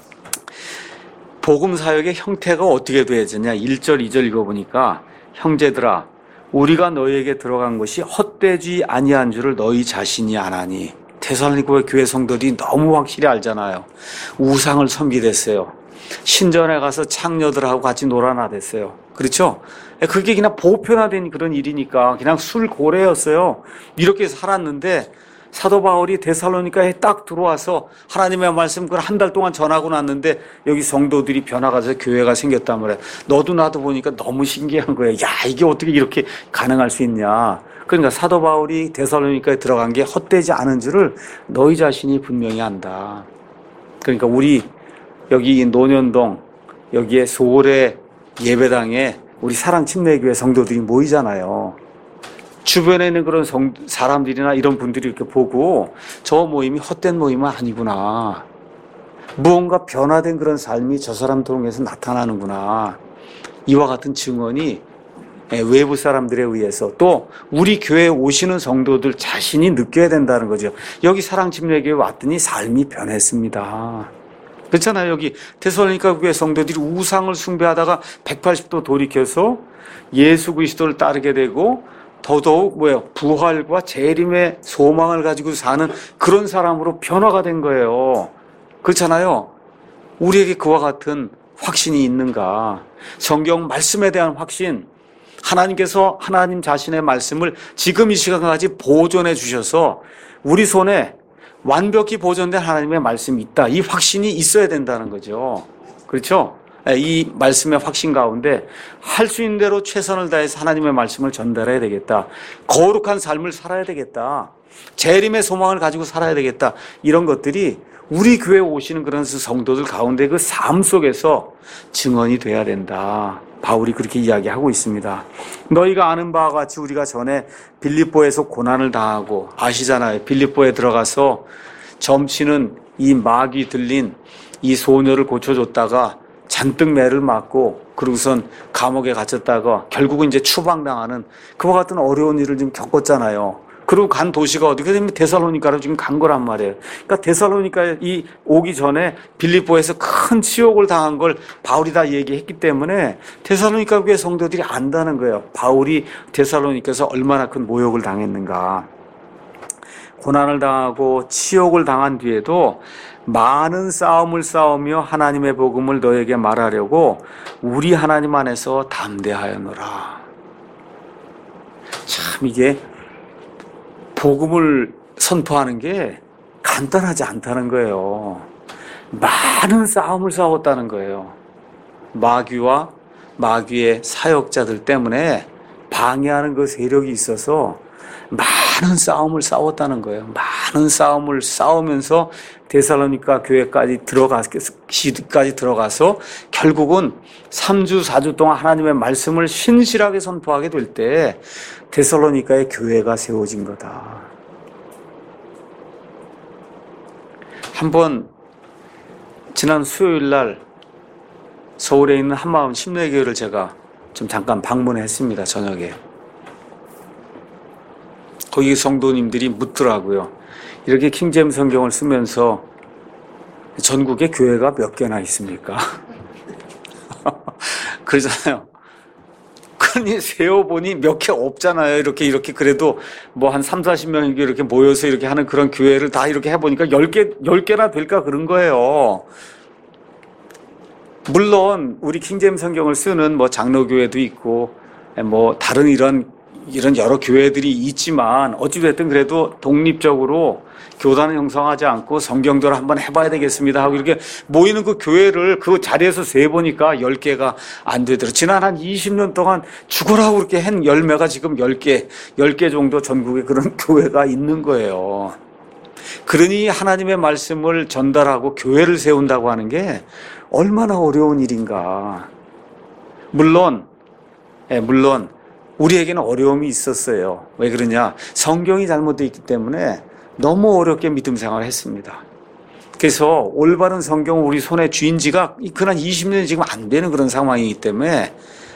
복음 사역의 형태가 어떻게 돼야 되냐. 일 절 이 절 읽어보니까, 형제들아 우리가 너희에게 들어간 것이 헛되지 아니한 줄을 너희 자신이 아나니. 데살로니가 교회 성도들이 너무 확실히 알잖아요. 우상을 섬기댔어요. 신전에 가서 창녀들하고 같이 놀아나댔어요. 그렇죠? 그게 그냥 보편화된 그런 일이니까 그냥 술고래였어요. 이렇게 살았는데 사도 바울이 데살로니가에 딱 들어와서 하나님의 말씀 그걸 한 달 동안 전하고 났는데 여기 성도들이 변화가 돼서 교회가 생겼단 말이에요. 너도 나도 보니까 너무 신기한 거예요. 야, 이게 어떻게 이렇게 가능할 수 있냐. 그러니까 사도 바울이 데살로니가에 들어간 게 헛되지 않은 줄을 너희 자신이 분명히 안다. 그러니까 우리 여기 논현동 여기에 소래 예배당에 우리 사랑침례교회 성도들이 모이잖아요. 주변에 있는 그런 성, 사람들이나 이런 분들이 이렇게 보고 저 모임이 헛된 모임은 아니구나. 무언가 변화된 그런 삶이 저 사람 통해서 나타나는구나. 이와 같은 증언이 외부 사람들에 의해서 또 우리 교회에 오시는 성도들 자신이 느껴야 된다는 거죠. 여기 사랑침례교회 왔더니 삶이 변했습니다. 그렇잖아요. 여기 데살로니가 교회 성도들이 우상을 숭배하다가 백팔십 도 돌이켜서 예수 그리스도를 따르게 되고 더더욱 뭐예요? 부활과 재림의 소망을 가지고 사는 그런 사람으로 변화가 된 거예요. 그렇잖아요. 우리에게 그와 같은 확신이 있는가? 성경 말씀에 대한 확신, 하나님께서 하나님 자신의 말씀을 지금 이 시간까지 보존해 주셔서 우리 손에 완벽히 보존된 하나님의 말씀이 있다. 이 확신이 있어야 된다는 거죠. 그렇죠? 이 말씀의 확신 가운데 할 수 있는 대로 최선을 다해서 하나님의 말씀을 전달해야 되겠다. 거룩한 삶을 살아야 되겠다. 재림의 소망을 가지고 살아야 되겠다. 이런 것들이 우리 교회에 오시는 그런 성도들 가운데 그 삶 속에서 증언이 돼야 된다. 바울이 그렇게 이야기하고 있습니다. 너희가 아는 바와 같이 우리가 전에 빌립보에서 고난을 당하고 아시잖아요. 빌립보에 들어가서 점치는 이 마귀 들린 이 소녀를 고쳐줬다가 잔뜩 매를 맞고 그러고선 감옥에 갇혔다가 결국은 이제 추방당하는 그와 같은 어려운 일을 좀 겪었잖아요. 그리고 간 도시가 어디가 되면 데살로니가로 지금 간 거란 말이에요. 그러니까 데살로니가에 이 오기 전에 빌립보에서 큰 치욕을 당한 걸 바울이 다 얘기했기 때문에 데살로니가 교회 성도들이 안다는 거예요. 바울이 데살로니가에서 얼마나 큰 모욕을 당했는가. 고난을 당하고 치욕을 당한 뒤에도 많은 싸움을 싸우며 하나님의 복음을 너에게 말하려고 우리 하나님 안에서 담대하였노라. 참 이게 복음을 선포하는 게 간단하지 않다는 거예요. 많은 싸움을 싸웠다는 거예요. 마귀와 마귀의 사역자들 때문에 방해하는 그 세력이 있어서 많은 싸움을 싸웠다는 거예요. 많은 싸움을 싸우면서 데살로니가 교회까지 들어가까지 들어가서 결국은 삼 주 사 주 동안 하나님의 말씀을 신실하게 선포하게 될 때 데살로니가의 교회가 세워진 거다. 한번 지난 수요일 날 서울에 있는 한마음 심례교회를 제가 좀 잠깐 방문했습니다. 저녁에. 거기 성도님들이 묻더라고요. 이렇게 킹제임스 성경을 쓰면서 전국에 교회가 몇 개나 있습니까? 그러잖아요. 그러니 세어보니 몇 개 없잖아요. 이렇게, 이렇게 그래도 뭐 한 삼사십 명 이렇게 모여서 이렇게 하는 그런 교회를 다 이렇게 해보니까 열 개, 열 개나 될까 그런 거예요. 물론, 우리 킹제임스 성경을 쓰는 뭐 장로교회도 있고, 뭐 다른 이런 이런 여러 교회들이 있지만 어찌됐든 그래도 독립적으로 교단을 형성하지 않고 성경대로 한번 해봐야 되겠습니다 하고 이렇게 모이는 그 교회를 그 자리에서 세보니까 열 개가 안 되더라고요. 지난 한 이십 년 동안 죽으라고 그렇게 한 열매가 지금 열 개, 열 개 정도 전국에 그런 교회가 있는 거예요. 그러니 하나님의 말씀을 전달하고 교회를 세운다고 하는 게 얼마나 어려운 일인가. 물론, 예, 물론 우리에게는 어려움이 있었어요. 왜 그러냐? 성경이 잘못되어 있기 때문에 너무 어렵게 믿음 생활을 했습니다. 그래서 올바른 성경을 우리 손에 쥔 지가 그한 이십 년이 지금 안 되는 그런 상황이기 때문에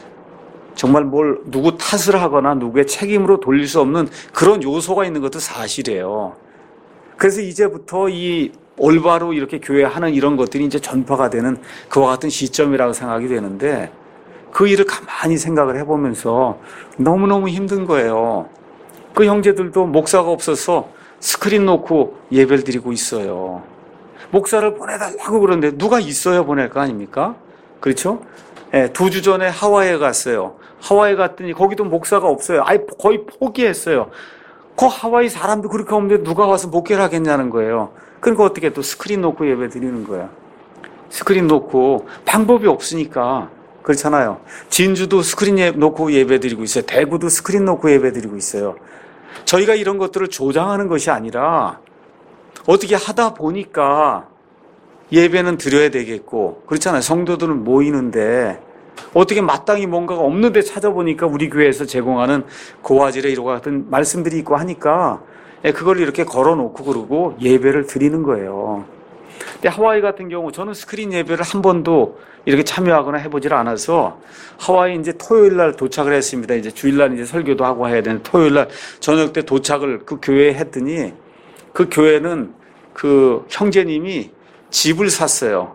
정말 뭘 누구 탓을 하거나 누구의 책임으로 돌릴 수 없는 그런 요소가 있는 것도 사실이에요. 그래서 이제부터 이 올바로 이렇게 교회하는 이런 것들이 이제 전파가 되는 그와 같은 시점이라고 생각이 되는데 그 일을 가만히 생각을 해보면서 너무너무 힘든 거예요. 그 형제들도 목사가 없어서 스크린 놓고 예배를 드리고 있어요. 목사를 보내달라고 그러는데 누가 있어야 보낼 거 아닙니까? 그렇죠? 네, 두 주 전에 하와이에 갔어요. 하와이에 갔더니 거기도 목사가 없어요. 아예 거의 포기했어요. 그 하와이 사람도 그렇게 없는데 누가 와서 목회를 하겠냐는 거예요. 그러니까 어떻게 또 스크린 놓고 예배 드리는 거야. 스크린 놓고 방법이 없으니까. 그렇잖아요. 진주도 스크린 놓고 예배드리고 있어요. 대구도 스크린 놓고 예배드리고 있어요. 저희가 이런 것들을 조장하는 것이 아니라 어떻게 하다 보니까 예배는 드려야 되겠고 그렇잖아요. 성도들은 모이는데 어떻게 마땅히 뭔가가 없는데 찾아보니까 우리 교회에서 제공하는 고화질의 이와 같은 말씀들이 있고 하니까 그걸 이렇게 걸어놓고 그러고 예배를 드리는 거예요. 근데 하와이 같은 경우 저는 스크린 예배를 한 번도 이렇게 참여하거나 해보질 않아서 하와이 이제 토요일 날 도착을 했습니다. 이제 주일날 이제 설교도 하고 해야 되는데 토요일 날 저녁 때 도착을 그 교회에 했더니 그 교회는 그 형제님이 집을 샀어요.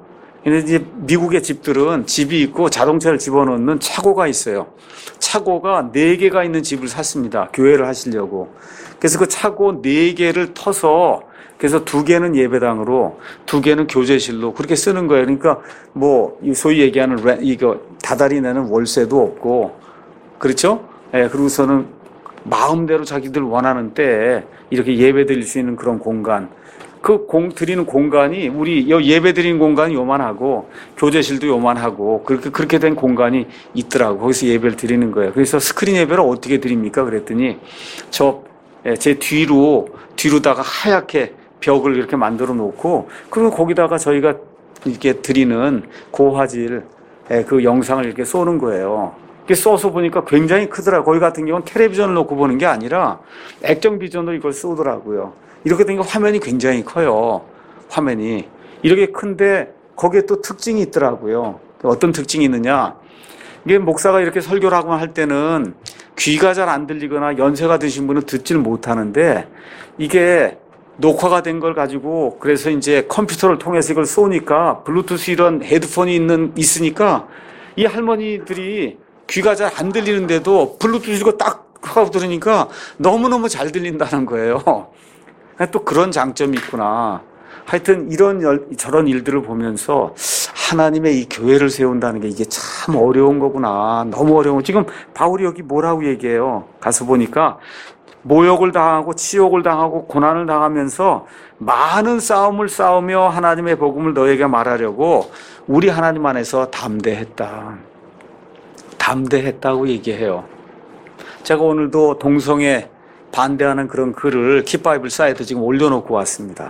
근데 이제 미국의 집들은 집이 있고 자동차를 집어넣는 차고가 있어요. 차고가 네 개가 있는 집을 샀습니다. 교회를 하시려고. 그래서 그 차고 네 개를 터서 그래서 두 개는 예배당으로, 두 개는 교제실로 그렇게 쓰는 거예요. 그러니까 뭐 소위 얘기하는 레, 이거 다달이 내는 월세도 없고, 그렇죠? 예, 그리고서는 마음대로 자기들 원하는 때에 이렇게 예배 드릴 수 있는 그런 공간. 그 공, 드리는 공간이 우리 예배 드리는 공간이 요만하고 교제실도 요만하고 그렇게 그렇게 된 공간이 있더라고. 거기서 예배를 드리는 거예요. 그래서 스크린 예배를 어떻게 드립니까? 그랬더니 저 제 뒤로 뒤로다가 하얗게 벽을 이렇게 만들어 놓고 그리고 거기다가 저희가 이렇게 드리는 고화질 그 영상을 이렇게 쏘는 거예요. 이렇게 쏘서 보니까 굉장히 크더라고요. 거기 같은 경우는 텔레비전을 놓고 보는 게 아니라 액정 비전으로 이걸 쏘더라고요. 이렇게 되니까 화면이 굉장히 커요. 화면이. 이렇게 큰데 거기에 또 특징이 있더라고요. 어떤 특징이 있느냐. 이게 목사가 이렇게 설교를 하고 할 때는 귀가 잘 안 들리거나 연세가 드신 분은 듣질 못하는데 이게 녹화가 된 걸 가지고 그래서 이제 컴퓨터를 통해서 이걸 쏘니까 블루투스 이런 헤드폰이 있는, 있으니까 이 할머니들이 귀가 잘 안 들리는데도 블루투스 이거 딱 하고 들으니까 너무너무 잘 들린다는 거예요. 또 그런 장점이 있구나. 하여튼 이런 저런 일들을 보면서 하나님의 이 교회를 세운다는 게 이게 참 어려운 거구나. 너무 어려워. 지금 바울이 여기 뭐라고 얘기해요? 가서 보니까 모욕을 당하고 치욕을 당하고 고난을 당하면서 많은 싸움을 싸우며 하나님의 복음을 너에게 말하려고 우리 하나님 안에서 담대했다. 담대했다고 얘기해요. 제가 오늘도 동성애 반대하는 그런 글을 킵바이블 사이트에 지금 올려놓고 왔습니다.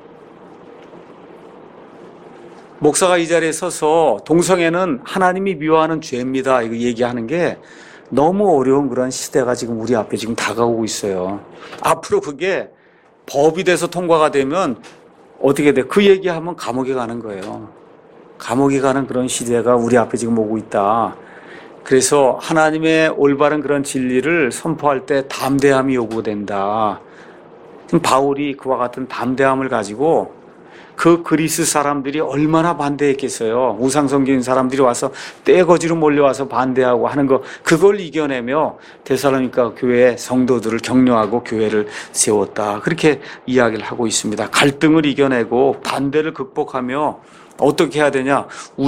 목사가 이 자리에 서서 동성애는 하나님이 미워하는 죄입니다. 이거 얘기하는 게 너무 어려운 그런 시대가 지금 우리 앞에 지금 다가오고 있어요. 앞으로 그게 법이 돼서 통과가 되면 어떻게 돼? 그 얘기하면 감옥에 가는 거예요. 감옥에 가는 그런 시대가 우리 앞에 지금 오고 있다. 그래서 하나님의 올바른 그런 진리를 선포할 때 담대함이 요구된다. 지금 바울이 그와 같은 담대함을 가지고 그 그리스 사람들이 얼마나 반대했겠어요. 우상성기인 사람들이 와서 떼거지로 몰려와서 반대하고 하는 거, 그걸 이겨내며 데살로니가 교회 성도들을 격려하고 교회를 세웠다. 그렇게 이야기를 하고 있습니다. 갈등을 이겨내고 반대를 극복하며 어떻게 해야 되냐?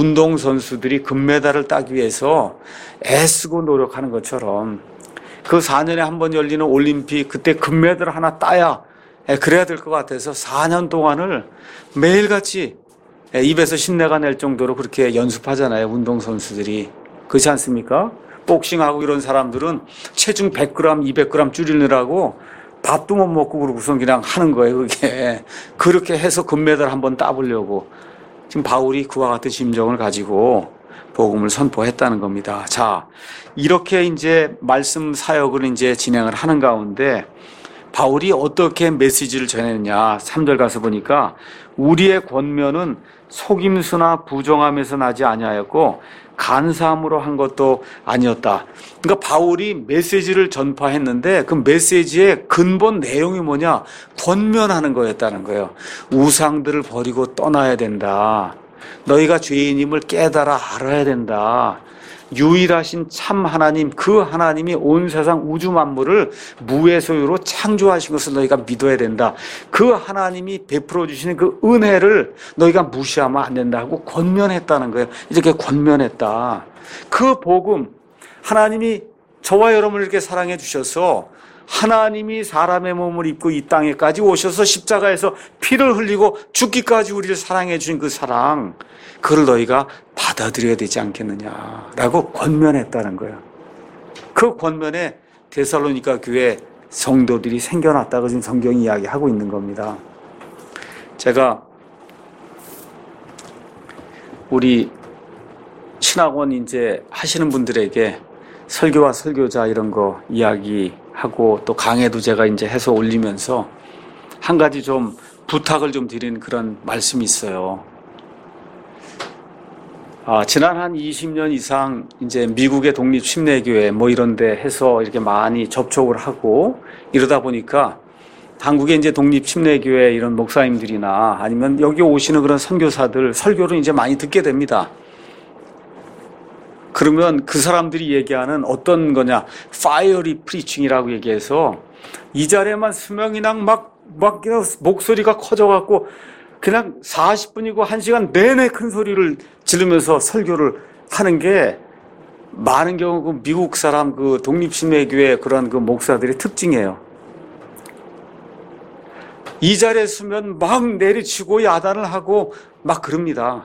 운동선수들이 금메달을 따기 위해서 애쓰고 노력하는 것처럼 그 사 년에 한 번 열리는 올림픽, 그때 금메달 하나 따야 그래야 될 것 같아서 사 년 동안을 매일같이 입에서 신내가 낼 정도로 그렇게 연습하잖아요. 운동선수들이. 그렇지 않습니까? 복싱하고 이런 사람들은 체중 백 그램, 이백 그램 줄이느라고 밥도 못 먹고 그러고선 그냥 하는 거예요. 그게. 그렇게 해서 금메달 한번 따보려고. 지금 바울이 그와 같은 심정을 가지고 복음을 선포했다는 겁니다. 자, 이렇게 이제 말씀 사역을 이제 진행을 하는 가운데 바울이 어떻게 메시지를 전했느냐. 삼 절 가서 보니까 우리의 권면은 속임수나 부정함에서 나지 아니하였고 간사함으로 한 것도 아니었다. 그러니까 바울이 메시지를 전파했는데 그 메시지의 근본 내용이 뭐냐? 권면하는 거였다는 거예요. 우상들을 버리고 떠나야 된다. 너희가 죄인임을 깨달아 알아야 된다. 유일하신 참 하나님, 그 하나님이 온 세상 우주 만물을 무의 소유로 창조하신 것을 너희가 믿어야 된다. 그 하나님이 베풀어 주시는 그 은혜를 너희가 무시하면 안 된다고 권면했다는 거예요. 이렇게 권면했다. 그 복음, 하나님이 저와 여러분을 이렇게 사랑해 주셔서 하나님이 사람의 몸을 입고 이 땅에까지 오셔서 십자가에서 피를 흘리고 죽기까지 우리를 사랑해 주신 그 사랑, 그걸 너희가 받아들여야 되지 않겠느냐라고 권면했다는 거예요. 그 권면에 데살로니가 교회 성도들이 생겨났다고 지금 성경이 이야기하고 있는 겁니다. 제가 우리 신학원 이제 하시는 분들에게 설교와 설교자 이런 거 이야기하고 또 강해도 제가 이제 해서 올리면서 한 가지 좀 부탁을 좀 드리는 그런 말씀이 있어요. 아, 지난 한 이십 년 이상 이제 미국의 독립 침례교회 뭐 이런 데 해서 이렇게 많이 접촉을 하고 이러다 보니까 한국의 이제 독립침례교회 이런 목사님들이나 아니면 여기 오시는 그런 선교사들 설교를 이제 많이 듣게 됩니다. 그러면 그 사람들이 얘기하는 어떤 거냐, fiery preaching이라고 얘기해서 이 자리에만 수명이랑 막, 막 목소리가 커져갖고 그냥 사십 분이고 한 시간 내내 큰 소리를 지르면서 설교를 하는 게 많은 경우 그 미국 사람 그 독립침례교회 그런 그 목사들의 특징이에요. 이 자리에 서면 막 내리치고 야단을 하고 막 그럽니다.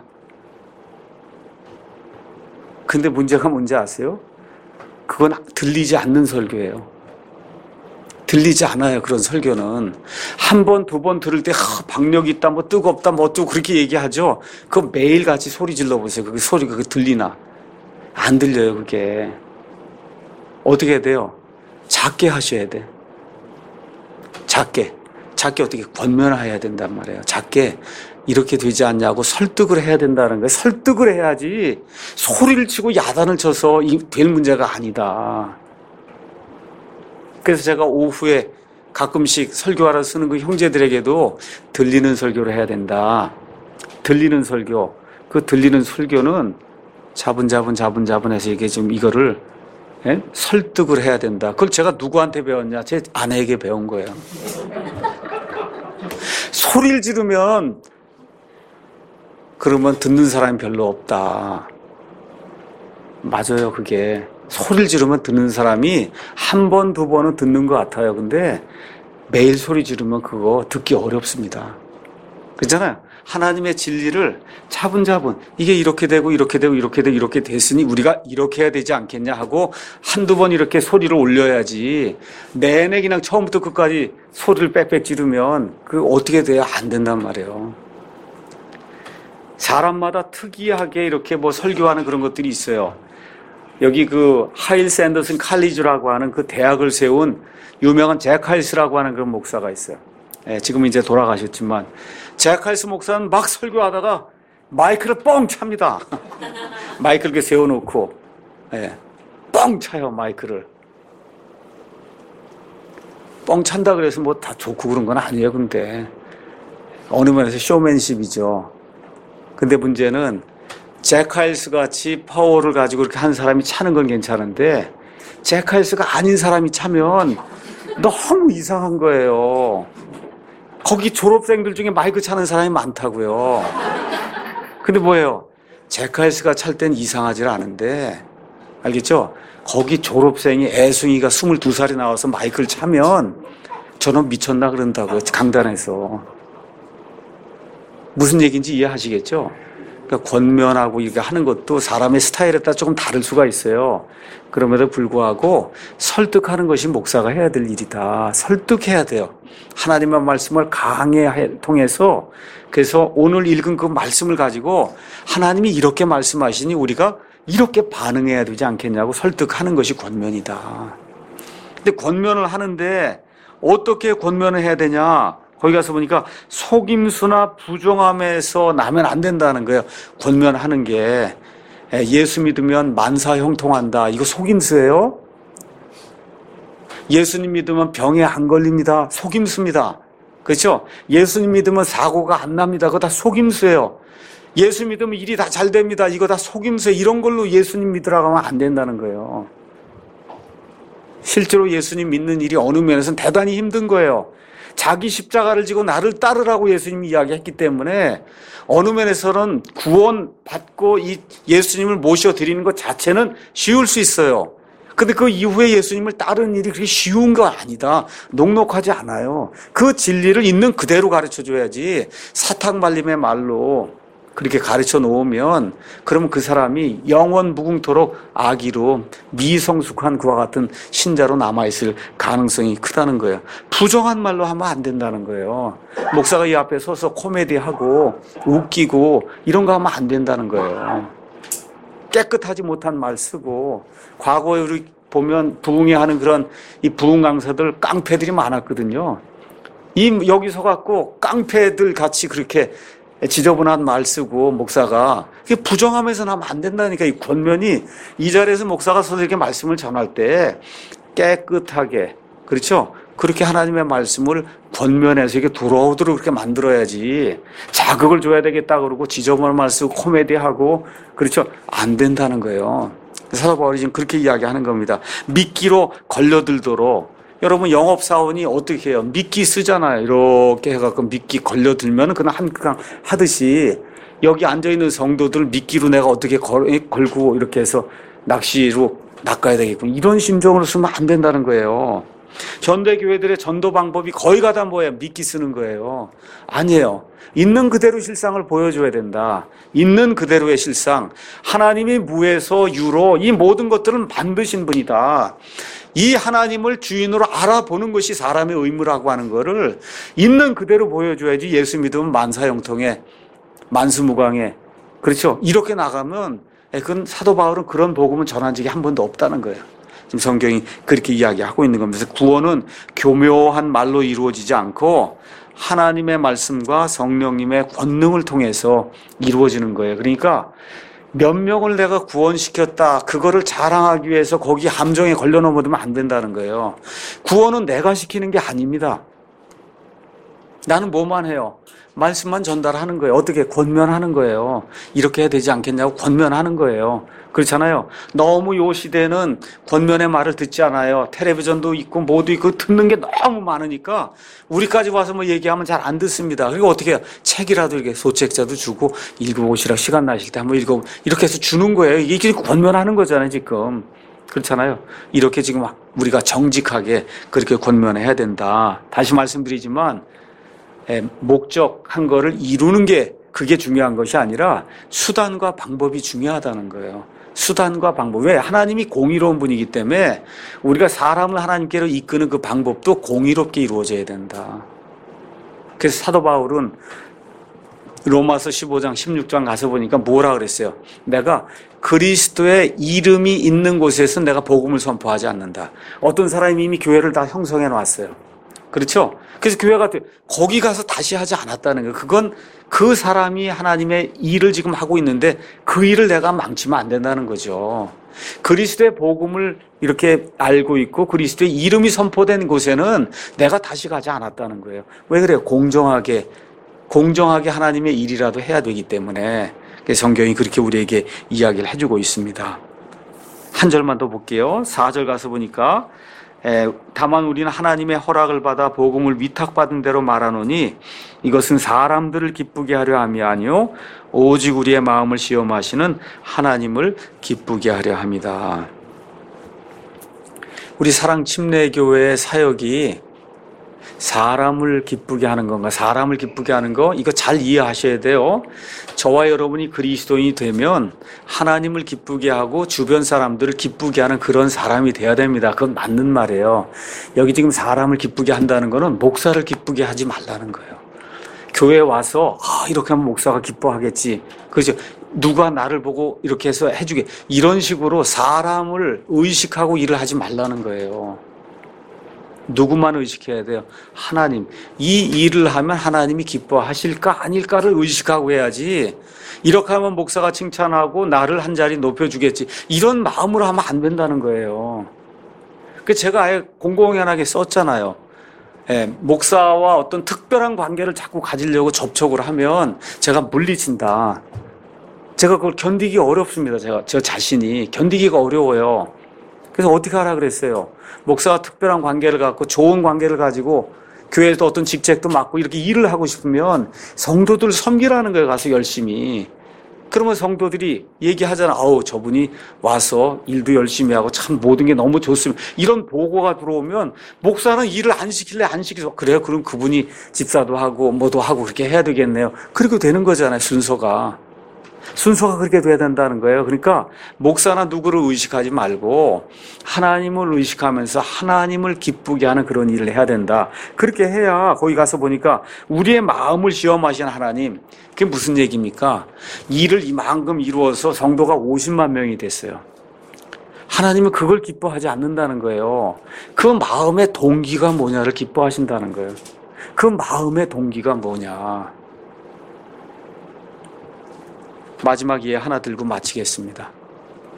근데 문제가 뭔지 아세요? 그건 들리지 않는 설교예요. 들리지 않아요. 그런 설교는. 한 번, 두 번 들을 때 하, 박력이 있다, 뭐 뜨겁다, 뭐 어쩌고 그렇게 얘기하죠. 그거 매일같이 소리 질러보세요. 그게 소리가 그게 들리나. 안 들려요. 그게. 어떻게 해야 돼요? 작게 하셔야 돼. 작게. 작게 어떻게 권면해야 된단 말이에요. 작게 이렇게 되지 않냐고 설득을 해야 된다는 거예요. 설득을 해야지 소리를 치고 야단을 쳐서 될 문제가 아니다. 그래서 제가 오후에 가끔씩 설교하러 쓰는 그 형제들에게도 들리는 설교를 해야 된다. 들리는 설교. 그 들리는 설교는 자분자분 자분자분해서 이게 좀 이거를 예? 설득을 해야 된다. 그걸 제가 누구한테 배웠냐? 제 아내에게 배운 거예요. 소리를 지르면 그러면 듣는 사람이 별로 없다. 맞아요. 그게 소리를 지르면 듣는 사람이 한 번, 두 번은 듣는 것 같아요. 근데 매일 소리 지르면 그거 듣기 어렵습니다. 그렇잖아요. 하나님의 진리를 차분차분 이게 이렇게 되고 이렇게 되고 이렇게 되고 이렇게 됐으니 우리가 이렇게 해야 되지 않겠냐 하고 한두 번 이렇게 소리를 올려야지 내내 그냥 처음부터 끝까지 소리를 빽빽 지르면 그 어떻게 돼야 안 된단 말이에요. 사람마다 특이하게 이렇게 뭐 설교하는 그런 것들이 있어요. 여기 그 하일 샌더슨 칼리지라고 하는 그 대학을 세운 유명한 잭 하일스라고 하는 그런 목사가 있어요. 예, 지금 이제 돌아가셨지만 잭 하일스 목사는 막 설교하다가 마이크를 뻥 찹니다. 마이크를 이렇게 세워놓고 예, 뻥 차요 마이크를. 뻥 찬다 그래서 뭐 다 좋고 그런 건 아니에요. 근데 어느 면에서 쇼맨십이죠. 근데 문제는 잭 하일스 같이 파워를 가지고 이렇게 한 사람이 차는 건 괜찮은데 잭 하일스가 아닌 사람이 차면 너무 이상한 거예요. 거기 졸업생들 중에 마이크 차는 사람이 많다고요. 근데 뭐예요? 잭 하일스가 찰 땐 이상하지 않은데 알겠죠? 거기 졸업생이 애숭이가 스물두 살이 나와서 마이크를 차면 저는 미쳤나 그런다고요. 강단에서. 무슨 얘기인지 이해하시겠죠? 그러니까 권면하고 이렇게 하는 것도 사람의 스타일에 따라 조금 다를 수가 있어요. 그럼에도 불구하고 설득하는 것이 목사가 해야 될 일이다. 설득해야 돼요. 하나님의 말씀을 강해 통해서 그래서 오늘 읽은 그 말씀을 가지고 하나님이 이렇게 말씀하시니 우리가 이렇게 반응해야 되지 않겠냐고 설득하는 것이 권면이다. 근데 권면을 하는데 어떻게 권면을 해야 되냐? 거기 가서 보니까 속임수나 부정함에서 나면 안 된다는 거예요. 권면하는 게 예수 믿으면 만사 형통한다. 이거 속임수예요? 예수님 믿으면 병에 안 걸립니다. 속임수입니다. 그렇죠? 예수님 믿으면 사고가 안 납니다. 그거 다 속임수예요. 예수 믿으면 일이 다 잘 됩니다. 이거 다 속임수예요. 이런 걸로 예수님 믿으라고 하면 안 된다는 거예요. 실제로 예수님 믿는 일이 어느 면에서는 대단히 힘든 거예요. 자기 십자가를 지고 나를 따르라고 예수님이 이야기했기 때문에 어느 면에서는 구원 받고 이 예수님을 모셔드리는 것 자체는 쉬울 수 있어요. 근데 그 이후에 예수님을 따르는 일이 그렇게 쉬운 거 아니다. 녹록하지 않아요. 그 진리를 있는 그대로 가르쳐 줘야지 사탕 발림의 말로 그렇게 가르쳐 놓으면 그러면 그 사람이 영원 무궁토록 악의로 미성숙한 그와 같은 신자로 남아있을 가능성이 크다는 거예요. 부정한 말로 하면 안 된다는 거예요. 목사가 이 앞에 서서 코미디하고 웃기고 이런 거 하면 안 된다는 거예요. 깨끗하지 못한 말 쓰고 과거에 우리 보면 부흥회 하는 그런 이 부흥 강사들 깡패들이 많았거든요. 이 여기 서갖고 깡패들 같이 그렇게 지저분한 말 쓰고 목사가 부정하면서 하면 안 된다니까. 이 권면이 이 자리에서 목사가 서서 이렇게 말씀을 전할 때 깨끗하게 그렇죠? 그렇게 하나님의 말씀을 권면해서 이게 돌아오도록 그렇게 만들어야지. 자극을 줘야 되겠다 그러고 지저분한 말 쓰고 코미디하고 그렇죠. 안 된다는 거예요. 사도 바울이 지금 그렇게 이야기하는 겁니다. 미끼로 걸려들도록. 여러분 영업사원이 어떻게 해요? 미끼 쓰잖아요. 이렇게 해갖고 미끼 걸려들면 그냥 한 그냥 하듯이 여기 앉아있는 성도들 미끼로 내가 어떻게 걸, 걸고 이렇게 해서 낚시로 낚아야 되겠군. 이런 심정으로 쓰면 안 된다는 거예요. 전대교회들의 전도 방법이 거의 다 뭐예요? 미끼 쓰는 거예요. 아니에요. 있는 그대로 실상을 보여줘야 된다. 있는 그대로의 실상. 하나님이 무에서 유로 이 모든 것들을 만드신 분이다. 이 하나님을 주인으로 알아보는 것이 사람의 의무라고 하는 거를 있는 그대로 보여줘야지. 예수 믿으면 만사형통에 만수무강에 그렇죠. 이렇게 나가면 그건 사도 바울은 그런 복음은 전한 적이 한 번도 없다는 거예요. 지금 성경이 그렇게 이야기하고 있는 겁니다. 그래서 구원은 교묘한 말로 이루어지지 않고 하나님의 말씀과 성령님의 권능을 통해서 이루어지는 거예요. 그러니까 몇 명을 내가 구원시켰다. 그거를 자랑하기 위해서 거기 함정에 걸려 넘어들면 안 된다는 거예요. 구원은 내가 시키는 게 아닙니다. 나는 뭐만 해요? 말씀만 전달하는 거예요. 어떻게 권면하는 거예요. 이렇게 해야 되지 않겠냐고 권면하는 거예요. 그렇잖아요. 너무 요 시대는 권면의 말을 듣지 않아요. 텔레비전도 있고 뭐도 있고 듣는 게 너무 많으니까 우리까지 와서 뭐 얘기하면 잘 안 듣습니다. 그리고 어떻게 해요? 책이라도 이렇게 소책자도 주고 읽어보시라 시간 나실 때 한번 읽어 이렇게 해서 주는 거예요. 이게 권면하는 거잖아요. 지금. 그렇잖아요. 이렇게 지금 우리가 정직하게 그렇게 권면해야 된다. 다시 말씀드리지만 목적한 거를 이루는 게 그게 중요한 것이 아니라 수단과 방법이 중요하다는 거예요. 수단과 방법. 왜? 하나님이 공의로운 분이기 때문에 우리가 사람을 하나님께로 이끄는 그 방법도 공의롭게 이루어져야 된다. 그래서 사도 바울은 로마서 십오 장 십육 장 가서 보니까 뭐라 그랬어요? 내가 그리스도의 이름이 있는 곳에서 내가 복음을 선포하지 않는다. 어떤 사람이 이미 교회를 다 형성해 놨어요. 그렇죠? 그래서 교회가 거기 가서 다시 하지 않았다는 거예요. 그건 그 사람이 하나님의 일을 지금 하고 있는데 그 일을 내가 망치면 안 된다는 거죠. 그리스도의 복음을 이렇게 알고 있고 그리스도의 이름이 선포된 곳에는 내가 다시 가지 않았다는 거예요. 왜 그래요? 공정하게 공정하게 하나님의 일이라도 해야 되기 때문에 성경이 그렇게 우리에게 이야기를 해주고 있습니다. 한 절만 더 볼게요. 사 절 가서 보니까 에, 다만 우리는 하나님의 허락을 받아 복음을 위탁받은 대로 말하노니 이것은 사람들을 기쁘게 하려 함이 아니요 오직 우리의 마음을 시험하시는 하나님을 기쁘게 하려 함이다. 우리 사랑침례교회의 사역이 사람을 기쁘게 하는 건가? 사람을 기쁘게 하는 거 이거 잘 이해하셔야 돼요. 저와 여러분이 그리스도인이 되면 하나님을 기쁘게 하고 주변 사람들을 기쁘게 하는 그런 사람이 돼야 됩니다. 그건 맞는 말이에요. 여기 지금 사람을 기쁘게 한다는 거는 목사를 기쁘게 하지 말라는 거예요. 교회에 와서 아, 이렇게 하면 목사가 기뻐하겠지. 그렇죠. 누가 나를 보고 이렇게 해서 해주게. 이런 식으로 사람을 의식하고 일을 하지 말라는 거예요. 누구만 의식해야 돼요? 하나님. 이 일을 하면 하나님이 기뻐하실까 아닐까를 의식하고 해야지. 이렇게 하면 목사가 칭찬하고 나를 한 자리 높여주겠지. 이런 마음으로 하면 안 된다는 거예요. 그 제가 아예 공공연하게 썼잖아요. 예, 목사와 어떤 특별한 관계를 자꾸 가지려고 접촉을 하면 제가 물리친다. 제가 그걸 견디기 어렵습니다. 제가 저 자신이 견디기가 어려워요. 그래서 어떻게 하라 그랬어요? 목사와 특별한 관계를 갖고 좋은 관계를 가지고 교회에서 어떤 직책도 맡고 이렇게 일을 하고 싶으면 성도들 섬기라는 거에 가서 열심히. 그러면 성도들이 얘기하잖아. 아우 저분이 와서 일도 열심히 하고 참 모든 게 너무 좋습니다. 이런 보고가 들어오면 목사는 일을 안 시킬래 안 시켜서 그래요. 그럼 그분이 집사도 하고 뭐도 하고 그렇게 해야 되겠네요. 그렇게 되는 거잖아요. 순서가. 순서가 그렇게 돼야 된다는 거예요. 그러니까 목사나 누구를 의식하지 말고 하나님을 의식하면서 하나님을 기쁘게 하는 그런 일을 해야 된다. 그렇게 해야 거기 가서 보니까 우리의 마음을 시험하시는 하나님. 그게 무슨 얘기입니까? 일을 이만큼 이루어서 성도가 오십만 명이 됐어요. 하나님은 그걸 기뻐하지 않는다는 거예요. 그 마음의 동기가 뭐냐를 기뻐하신다는 거예요. 그 마음의 동기가 뭐냐. 마지막 예 하나 들고 마치겠습니다.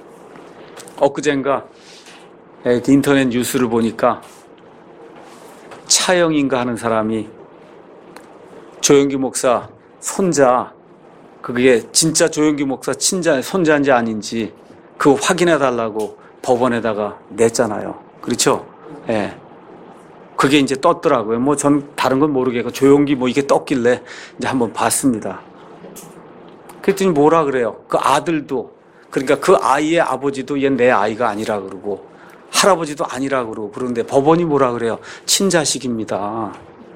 엊그젠가 인터넷 뉴스를 보니까 차영인가 하는 사람이 조영기 목사 손자, 그게 진짜 조영기 목사 친자, 손자인지 아닌지 그거 확인해 달라고 법원에다가 냈잖아요. 그렇죠? 예. 네. 그게 이제 떴더라고요. 뭐 전 다른 건 모르겠고 조영기 뭐 이게 떴길래 이제 한번 봤습니다. 그랬더니 뭐라 그래요? 그 아들도, 그러니까 그 아이의 아버지도 얘 내 아이가 아니라 그러고 할아버지도 아니라 그러고 그런데 법원이 뭐라 그래요? 친자식입니다.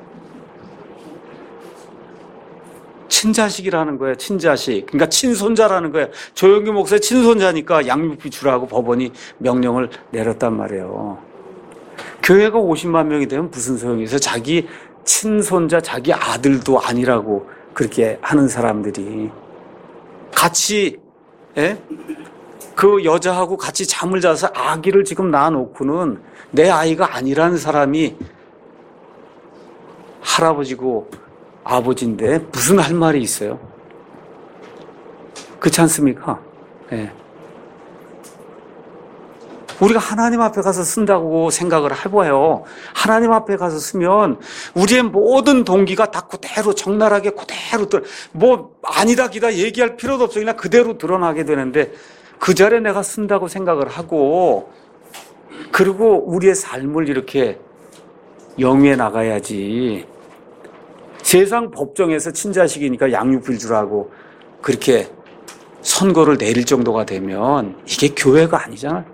친자식이라는 거예요. 친자식. 그러니까 친손자라는 거예요. 조영기 목사의 친손자니까 양육비 주라고 법원이 명령을 내렸단 말이에요. 교회가 오십만 명이 되면 무슨 소용이 있어요? 자기 친손자, 자기 아들도 아니라고 그렇게 하는 사람들이 같이, 예? 그 여자하고 같이 잠을 자서 아기를 지금 낳아놓고는 내 아이가 아니라는 사람이 할아버지고 아버지인데 무슨 할 말이 있어요? 그렇지 않습니까? 예. 우리가 하나님 앞에 가서 쓴다고 생각을 해봐요. 하나님 앞에 가서 쓰면 우리의 모든 동기가 다 그대로 적나라하게 그대로 들, 뭐 아니다 기다 얘기할 필요도 없어. 그냥 그대로 드러나게 되는데 그 자리에 내가 쓴다고 생각을 하고 그리고 우리의 삶을 이렇게 영위해 나가야지. 세상 법정에서 친자식이니까 양육비를 주라고 그렇게 선고를 내릴 정도가 되면 이게 교회가 아니잖아요.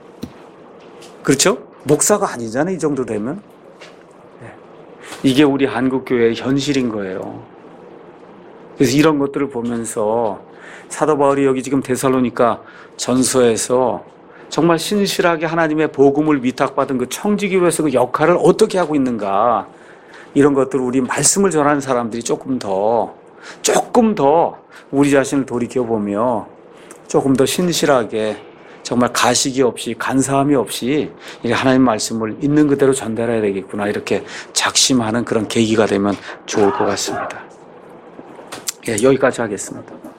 그렇죠? 목사가 아니잖아요. 이 정도 되면. 이게 우리 한국교회의 현실인 거예요. 그래서 이런 것들을 보면서 사도 바울이 여기 지금 데살로니가 전서에서 정말 신실하게 하나님의 복음을 위탁받은 그 청지기로서 그 역할을 어떻게 하고 있는가, 이런 것들을 우리 말씀을 전하는 사람들이 조금 더 조금 더 우리 자신을 돌이켜보며 조금 더 신실하게 정말 가식이 없이 간사함이 없이 하나님 말씀을 있는 그대로 전달해야 되겠구나, 이렇게 작심하는 그런 계기가 되면 좋을 것 같습니다. 예, 여기까지 하겠습니다.